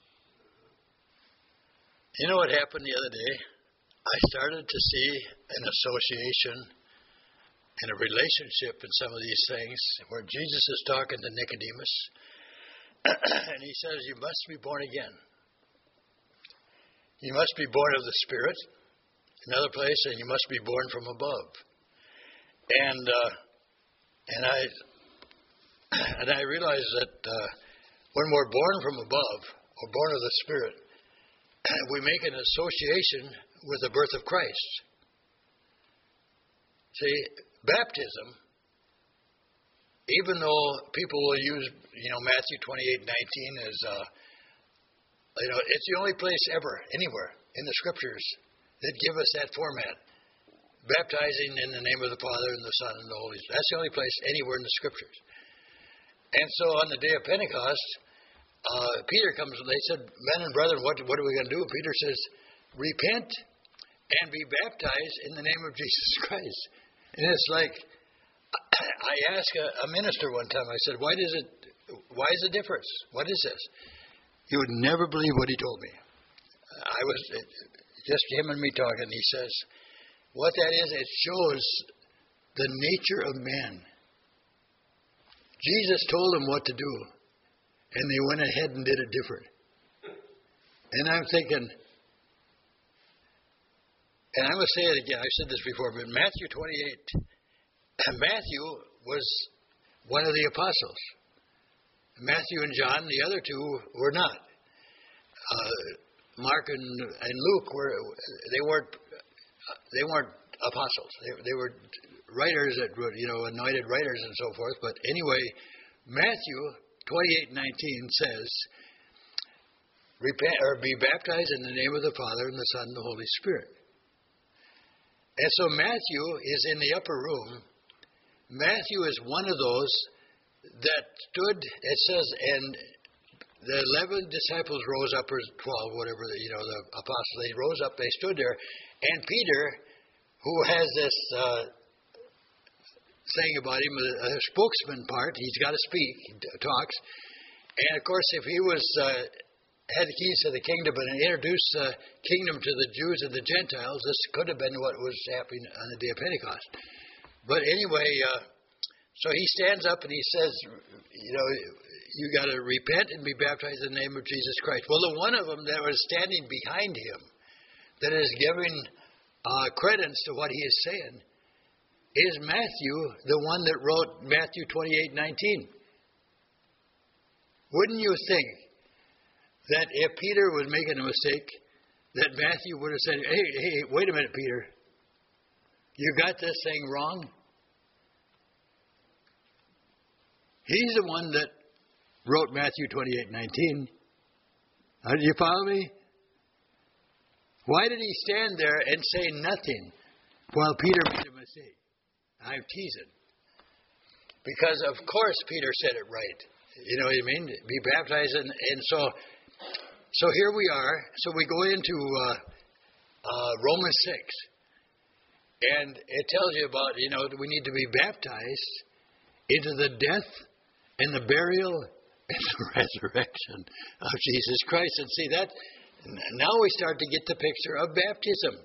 You know what happened the other day? I started to see an association and a relationship in some of these things where Jesus is talking to Nicodemus. And he says, you must be born again. You must be born of the Spirit. Another place, and you must be born from above. And uh, and I and I realize that uh, when we're born from above, or born of the Spirit, we make an association with the birth of Christ. See, baptism, even though people will use, you know, Matthew twenty-eight nineteen as, uh, you know, it's the only place ever, anywhere in the Scriptures that give us that format. Baptizing in the name of the Father and the Son and the Holy Spirit. That's the only place anywhere in the Scriptures. And so on the day of Pentecost, uh, Peter comes, and they said, men and brethren, what, what are we going to do? Peter says, repent and be baptized in the name of Jesus Christ. And it's like, I asked a, a minister one time, I said, why does it, why is the difference? What is this? You would never believe what he told me. I was, it, just him and me talking, he says, what that is, it shows the nature of man. Jesus told them what to do, and they went ahead and did it different. And I'm thinking, and I'm going to say it again, I've said this before, but Matthew twenty-eight, Matthew was one of the apostles. Matthew and John, the other two, were not. Uh, Mark and, and Luke were they weren't they weren't apostles. They, they were writers that wrote, you know, anointed writers and so forth. But anyway, Matthew twenty-eight nineteen says, "Repent or be baptized in the name of the Father and the Son and the Holy Spirit." And so Matthew is in the upper room. Matthew is one of those that stood, it says, and the eleven disciples rose up, or twelve, whatever, you know, the apostles, they rose up, they stood there. And Peter, who has this uh, saying about him, a, a spokesman part, he's got to speak, he talks. And of course, if he was uh, had the keys to the kingdom and introduced the kingdom to the Jews and the Gentiles, this could have been what was happening on the day of Pentecost. But anyway, uh, so he stands up and he says, you know, you got to repent and be baptized in the name of Jesus Christ. Well, the one of them that was standing behind him that is giving uh, credence to what he is saying is Matthew, the one that wrote Matthew twenty-eight nineteen. Wouldn't you think that if Peter was making a mistake, that Matthew would have said, hey, hey, wait a minute, Peter. You got this thing wrong? He's the one that wrote Matthew twenty-eight nineteen. Uh, do you follow me? Why did he stand there and say nothing while Peter made a mistake? I'm teasing. Because, of course, Peter said it right. You know what I mean? Be baptized. And, and so so here we are. So we go into uh, uh, Romans six. And it tells you about, you know, we need to be baptized into the death and the burial and the resurrection of Jesus Christ. And see that, now we start to get the picture of baptism.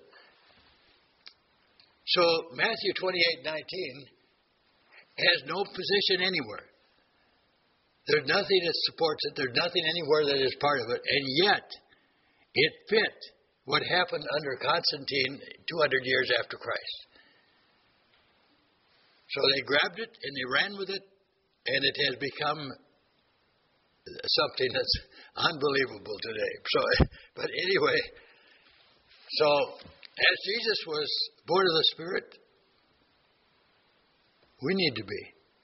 So Matthew twenty-eight nineteen has no position anywhere. There's nothing that supports it. There's nothing anywhere that is part of it. And yet, it fit what happened under Constantine two hundred years after Christ. So they grabbed it and they ran with it, and it has become something that's unbelievable today. So, but anyway, so as Jesus was born of the Spirit, we need to be.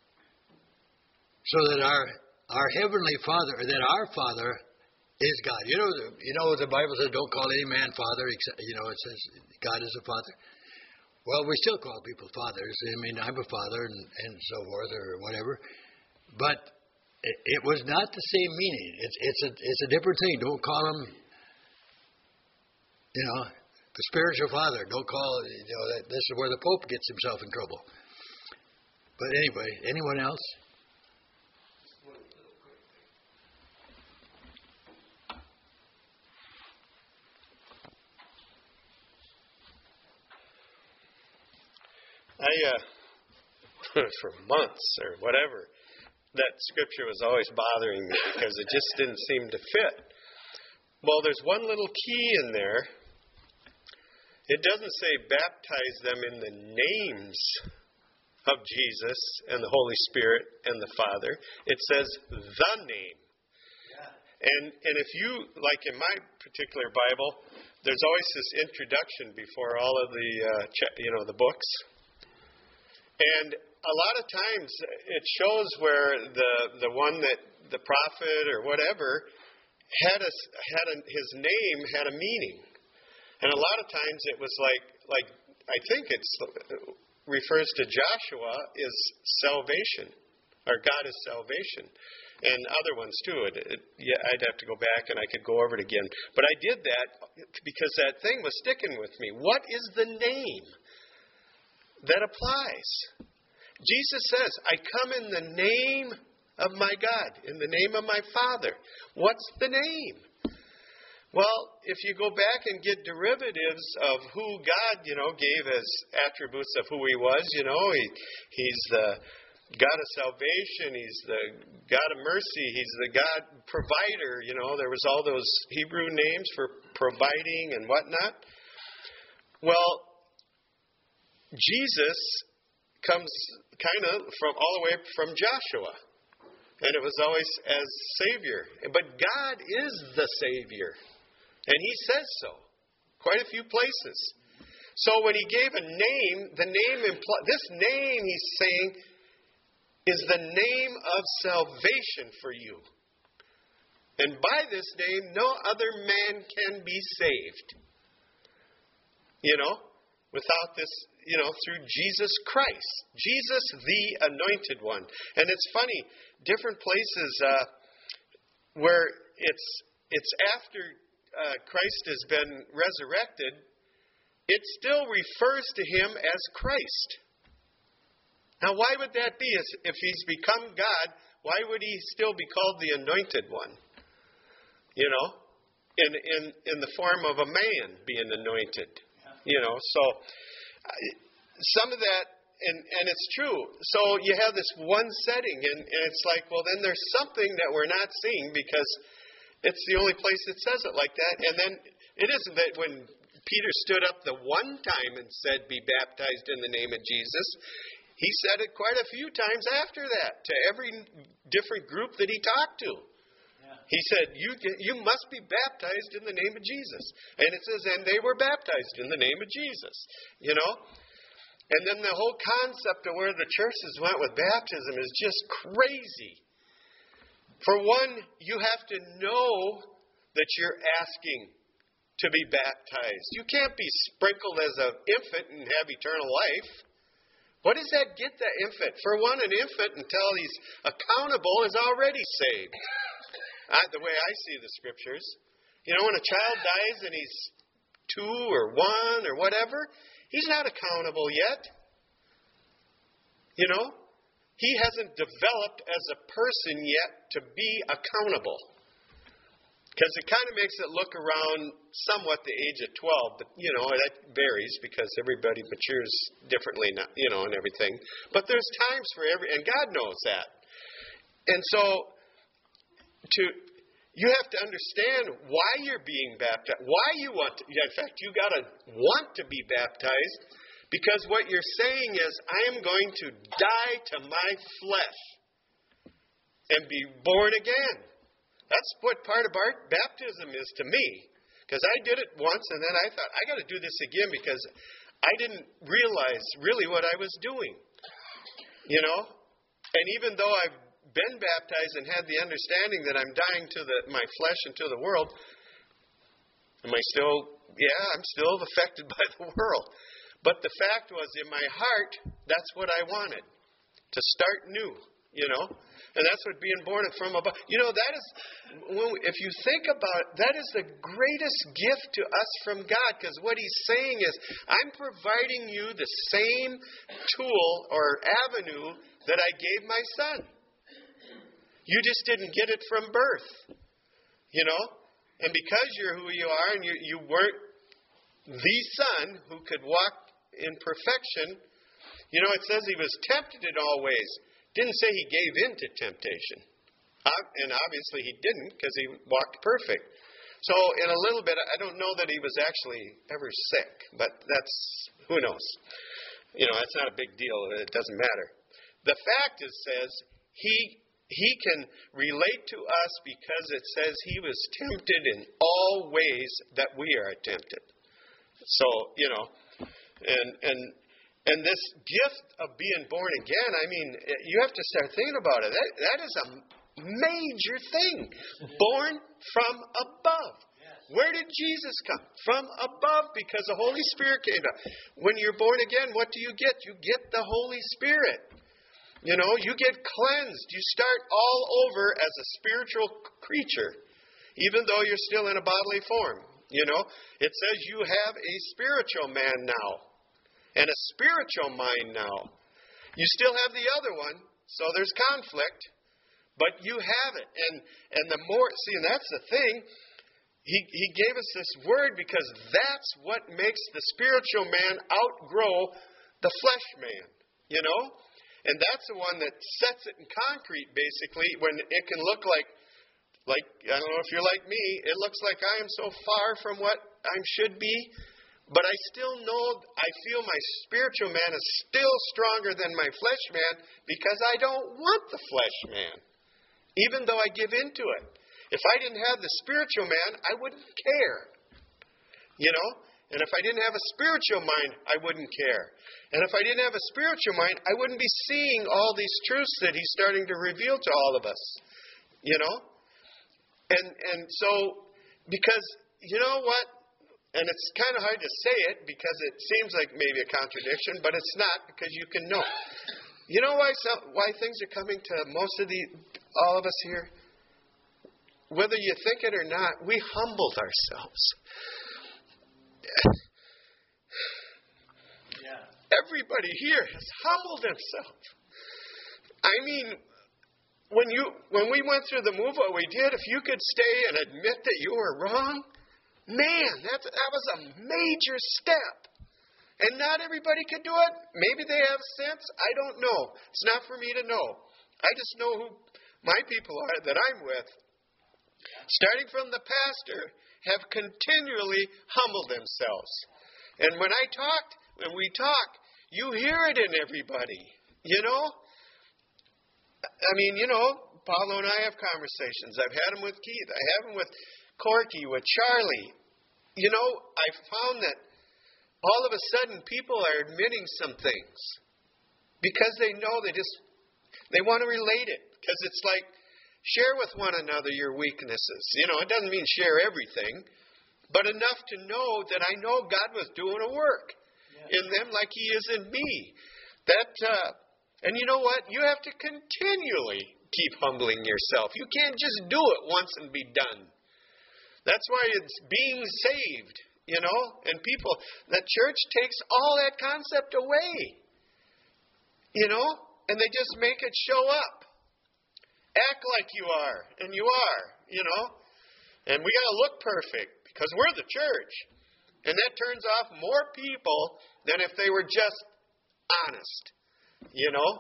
So that our our Heavenly Father, that our Father is God. You know, the, you know the Bible says, don't call any man father, except, you know, it says God is a father. Well, we still call people fathers. I mean, I'm a father and, and so forth or whatever. But it, it was not the same meaning. It's it's a it's a different thing. Don't call him, you know, the spiritual father. Don't call, you know, that this is where the Pope gets himself in trouble. But anyway, anyone else? I, uh, for months or whatever, that scripture was always bothering me because it just didn't seem to fit. Well, there's one little key in there. It doesn't say baptize them in the names of Jesus and the Holy Spirit and the Father. It says the name. And and if you, like in my particular Bible, there's always this introduction before all of the, uh, you know, the books. And a lot of times it shows where the the one that the prophet or whatever had a had a, his name had a meaning, and a lot of times it was like like I think it's refers to Joshua is salvation, or God is salvation, and other ones too. It, it, yeah, I'd have to go back and I could go over it again, but I did that because that thing was sticking with me. What is the name that applies? Jesus says, I come in the name of my God, in the name of my Father. What's the name? Well, if you go back and get derivatives of who God, you know, gave as attributes of who he was, you know, he, he's the God of salvation, he's the God of mercy, he's the God provider, you know, there was all those Hebrew names for providing and whatnot. Well, Jesus comes kind of from all the way from Joshua. And it was always as Savior. But God is the Savior. And he says so. Quite a few places. So when he gave a name, the name impl- this name he's saying is the name of salvation for you. And by this name no other man can be saved. You know, without this, you know, through Jesus Christ. Jesus, the anointed one. And it's funny, different places uh, where it's it's after uh, Christ has been resurrected, it still refers to him as Christ. Now, why would that be? If he's become God, why would he still be called the anointed one? You know? in in in the form of a man being anointed. You know, so some of that, and and it's true. So you have this one setting, and, and it's like, well, then there's something that we're not seeing because it's the only place that says it like that. And then it isn't that when Peter stood up the one time and said, "Be baptized in the name of Jesus," he said it quite a few times after that to every different group that he talked to. He said, you you must be baptized in the name of Jesus. And it says, and they were baptized in the name of Jesus. You know? And then the whole concept of where the churches went with baptism is just crazy. For one, you have to know that you're asking to be baptized. You can't be sprinkled as an infant and have eternal life. What does that get the infant? For one, an infant, until he's accountable, is already saved. I, the way I see the scriptures. You know, when a child dies and he's two or one or whatever, he's not accountable yet. You know? He hasn't developed as a person yet to be accountable. Because it kind of makes it look around somewhat the age of twelve. But, you know, that varies because everybody matures differently, you know, and everything. But there's times for every, and God knows that. And so, To, you have to understand why you're being baptized, why you want to. In fact, you got to want to be baptized, because what you're saying is, I am going to die to my flesh and be born again. That's what part of our baptism is to me, because I did it once and then I thought, I got to do this again because I didn't realize really what I was doing. You know, and even though I've been baptized and had the understanding that I'm dying to the, my flesh and to the world, am I still, yeah, I'm still affected by the world. But the fact was, in my heart, that's what I wanted, to start new, you know. And that's what being born from above. You know, that is, if you think about it, that is the greatest gift to us from God. Because what he's saying is, I'm providing you the same tool or avenue that I gave my son. You just didn't get it from birth, you know. And because you're who you are and you, you weren't the son who could walk in perfection, you know, it says he was tempted in all ways. Didn't say he gave in to temptation. And obviously he didn't, because he walked perfect. So in a little bit, I don't know that he was actually ever sick. But that's, who knows? You know, that's not a big deal. It doesn't matter. The fact is, says, he he can relate to us because it says he was tempted in all ways that we are tempted. So, you know, and and And this gift of being born again, I mean, you have to start thinking about it. That, that is a major thing. Born from above. Where did Jesus come? From above, because the Holy Spirit came down. When you're born again, what do you get? You get the Holy Spirit. You know, you get cleansed. You start all over as a spiritual creature, even though you're still in a bodily form. You know, it says you have a spiritual man now. And a spiritual mind now. You still have the other one, so there's conflict, but you have it. And and the more, see, and that's the thing, he, he gave us this word because that's what makes the spiritual man outgrow the flesh man, you know? And that's the one that sets it in concrete, basically, when it can look like, like I don't know if you're like me, it looks like I am so far from what I should be. But I still know, I feel my spiritual man is still stronger than my flesh man because I don't want the flesh man, even though I give into it. If I didn't have the spiritual man, I wouldn't care. You know? And if I didn't have a spiritual mind, I wouldn't care. And if I didn't have a spiritual mind, I wouldn't be seeing all these truths that he's starting to reveal to all of us. You know? And and so, because, you know what? And it's kind of hard to say it because it seems like maybe a contradiction, but it's not, because you can know. You know why some, why things are coming to most of the all of us here? Whether you think it or not, we humbled ourselves. Yeah. Everybody here has humbled himself. I mean, when you when we went through the move, what we did, if you could stay and admit that you were wrong, man, that that was a major step. And not everybody could do it. Maybe they have sense. I don't know. It's not for me to know. I just know who my people are that I'm with. Starting from the pastor, have continually humbled themselves. And when I talked, when we talk, you hear it in everybody. You know? I mean, you know, Paulo and I have conversations. I've had them with Keith. I have them with Corky, with Charlie. You know, I found that all of a sudden people are admitting some things because they know they just, they want to relate it. Because it's like, share with one another your weaknesses. You know, it doesn't mean share everything, but enough to know that I know God was doing a work yeah. in them like He is in me. That, uh, and you know what? You have to continually keep humbling yourself. You can't just do it once and be done. That's why it's being saved, you know, and people, the church takes all that concept away, you know, and they just make it show up. Act like you are, and you are, you know. And we got to look perfect because we're the church. And that turns off more people than if they were just honest, you know.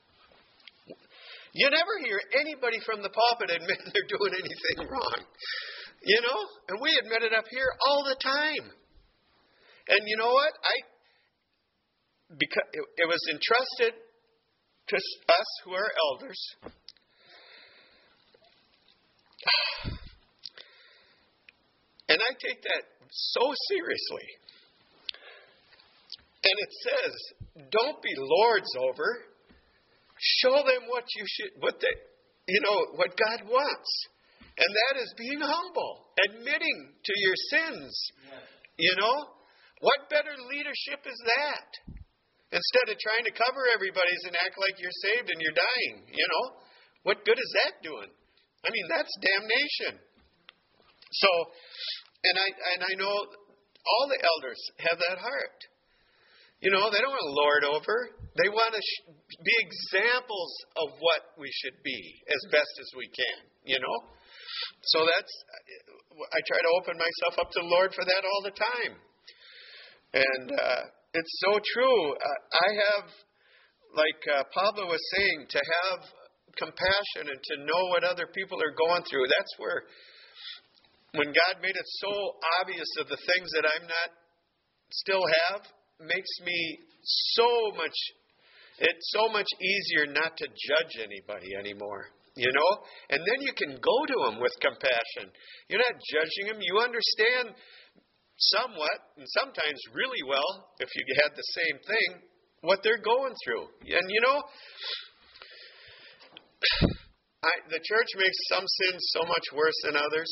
You never hear anybody from the pulpit admit they're doing anything wrong, you know. And we admit it up here all the time. And you know what? I because it, it was entrusted to us who are elders. And I take that so seriously. And it says, don't be lords over. Show them what you should, what they, you know, what God wants. And that is being humble, admitting to your sins. Yes. You know, what better leadership is that? Instead of trying to cover everybody's and act like you're saved and you're dying, you know, what good is that doing? I mean, that's damnation. So, and I and I know all the elders have that heart. You know, they don't want to lord over. They want to sh- be examples of what we should be as best as we can, you know. So that's, I try to open myself up to the Lord for that all the time. And uh, it's so true. Uh, I have, like uh, Pablo was saying, to have compassion and to know what other people are going through. That's where, when God made it so obvious of the things that I'm not, still have, makes me so much, it's so much easier not to judge anybody anymore, you know? And then you can go to them with compassion. You're not judging them. You understand somewhat, and sometimes really well, if you had the same thing, what they're going through. And you know, I, the church makes some sins so much worse than others.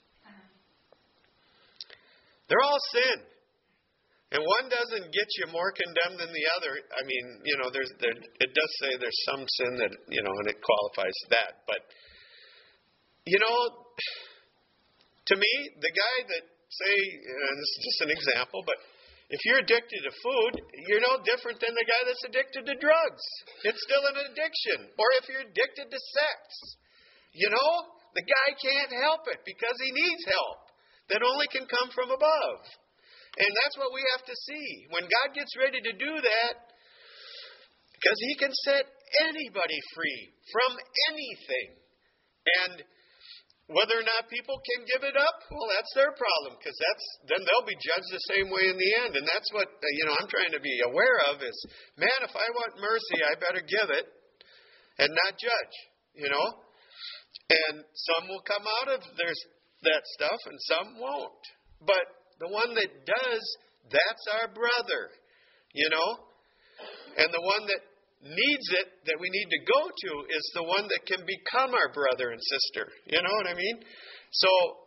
They're all sin. And one doesn't get you more condemned than the other. I mean, you know, there's there, it does say there's some sin that, you know, and it qualifies that. But, you know, to me, the guy that, say, uh, this is just an example, but if you're addicted to food, you're no different than the guy that's addicted to drugs. It's still an addiction. Or if you're addicted to sex, you know, the guy can't help it because he needs help that only can come from above. And that's what we have to see. When God gets ready to do that, because He can set anybody free from anything. And whether or not people can give it up, well, that's their problem, because that's then they'll be judged the same way in the end. And that's what, you know, I'm trying to be aware of is, man, if I want mercy, I better give it and not judge, you know. And some will come out of their, that stuff and some won't. But the one that does, that's our brother, you know. And the one that needs it, that we need to go to, is the one that can become our brother and sister. You know what I mean? So,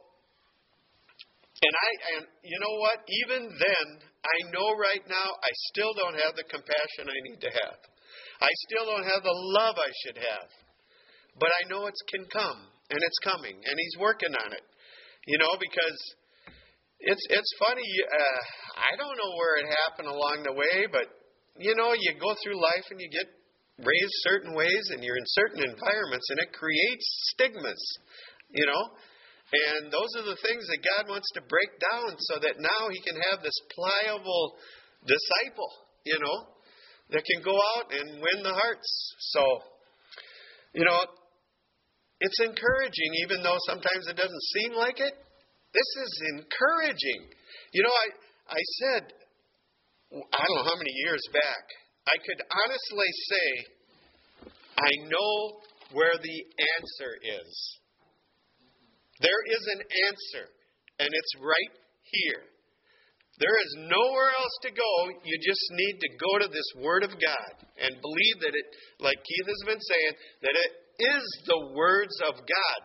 and I, and you know what? Even then, I know right now I still don't have the compassion I need to have. I still don't have the love I should have. But I know it can come, and it's coming, and He's working on it. You know, because It's it's funny. Uh, I don't know where it happened along the way, but, you know, you go through life and you get raised certain ways and you're in certain environments, and it creates stigmas, you know. And those are the things that God wants to break down so that now He can have this pliable disciple, you know, that can go out and win the hearts. So, you know, it's encouraging, even though sometimes it doesn't seem like it. This is encouraging. You know, I, I said, I don't know how many years back, I could honestly say, I know where the answer is. There is an answer, and it's right here. There is nowhere else to go. You just need to go to this Word of God and believe that it, like Keith has been saying, that it is the words of God.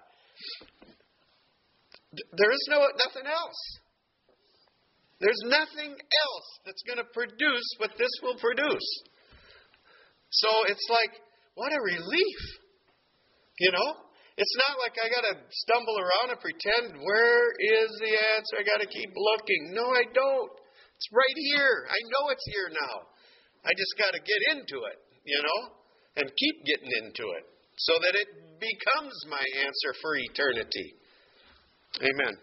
There is no nothing else. There's nothing else that's going to produce what this will produce. So it's like, what a relief. You know? It's not like I got to stumble around and pretend, where is the answer? I got to keep looking. No, I don't. It's right here. I know it's here now. I just got to get into it, you know, and keep getting into it so that it becomes my answer for eternity. Amen.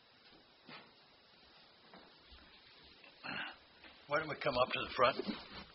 Why don't we come up to the front?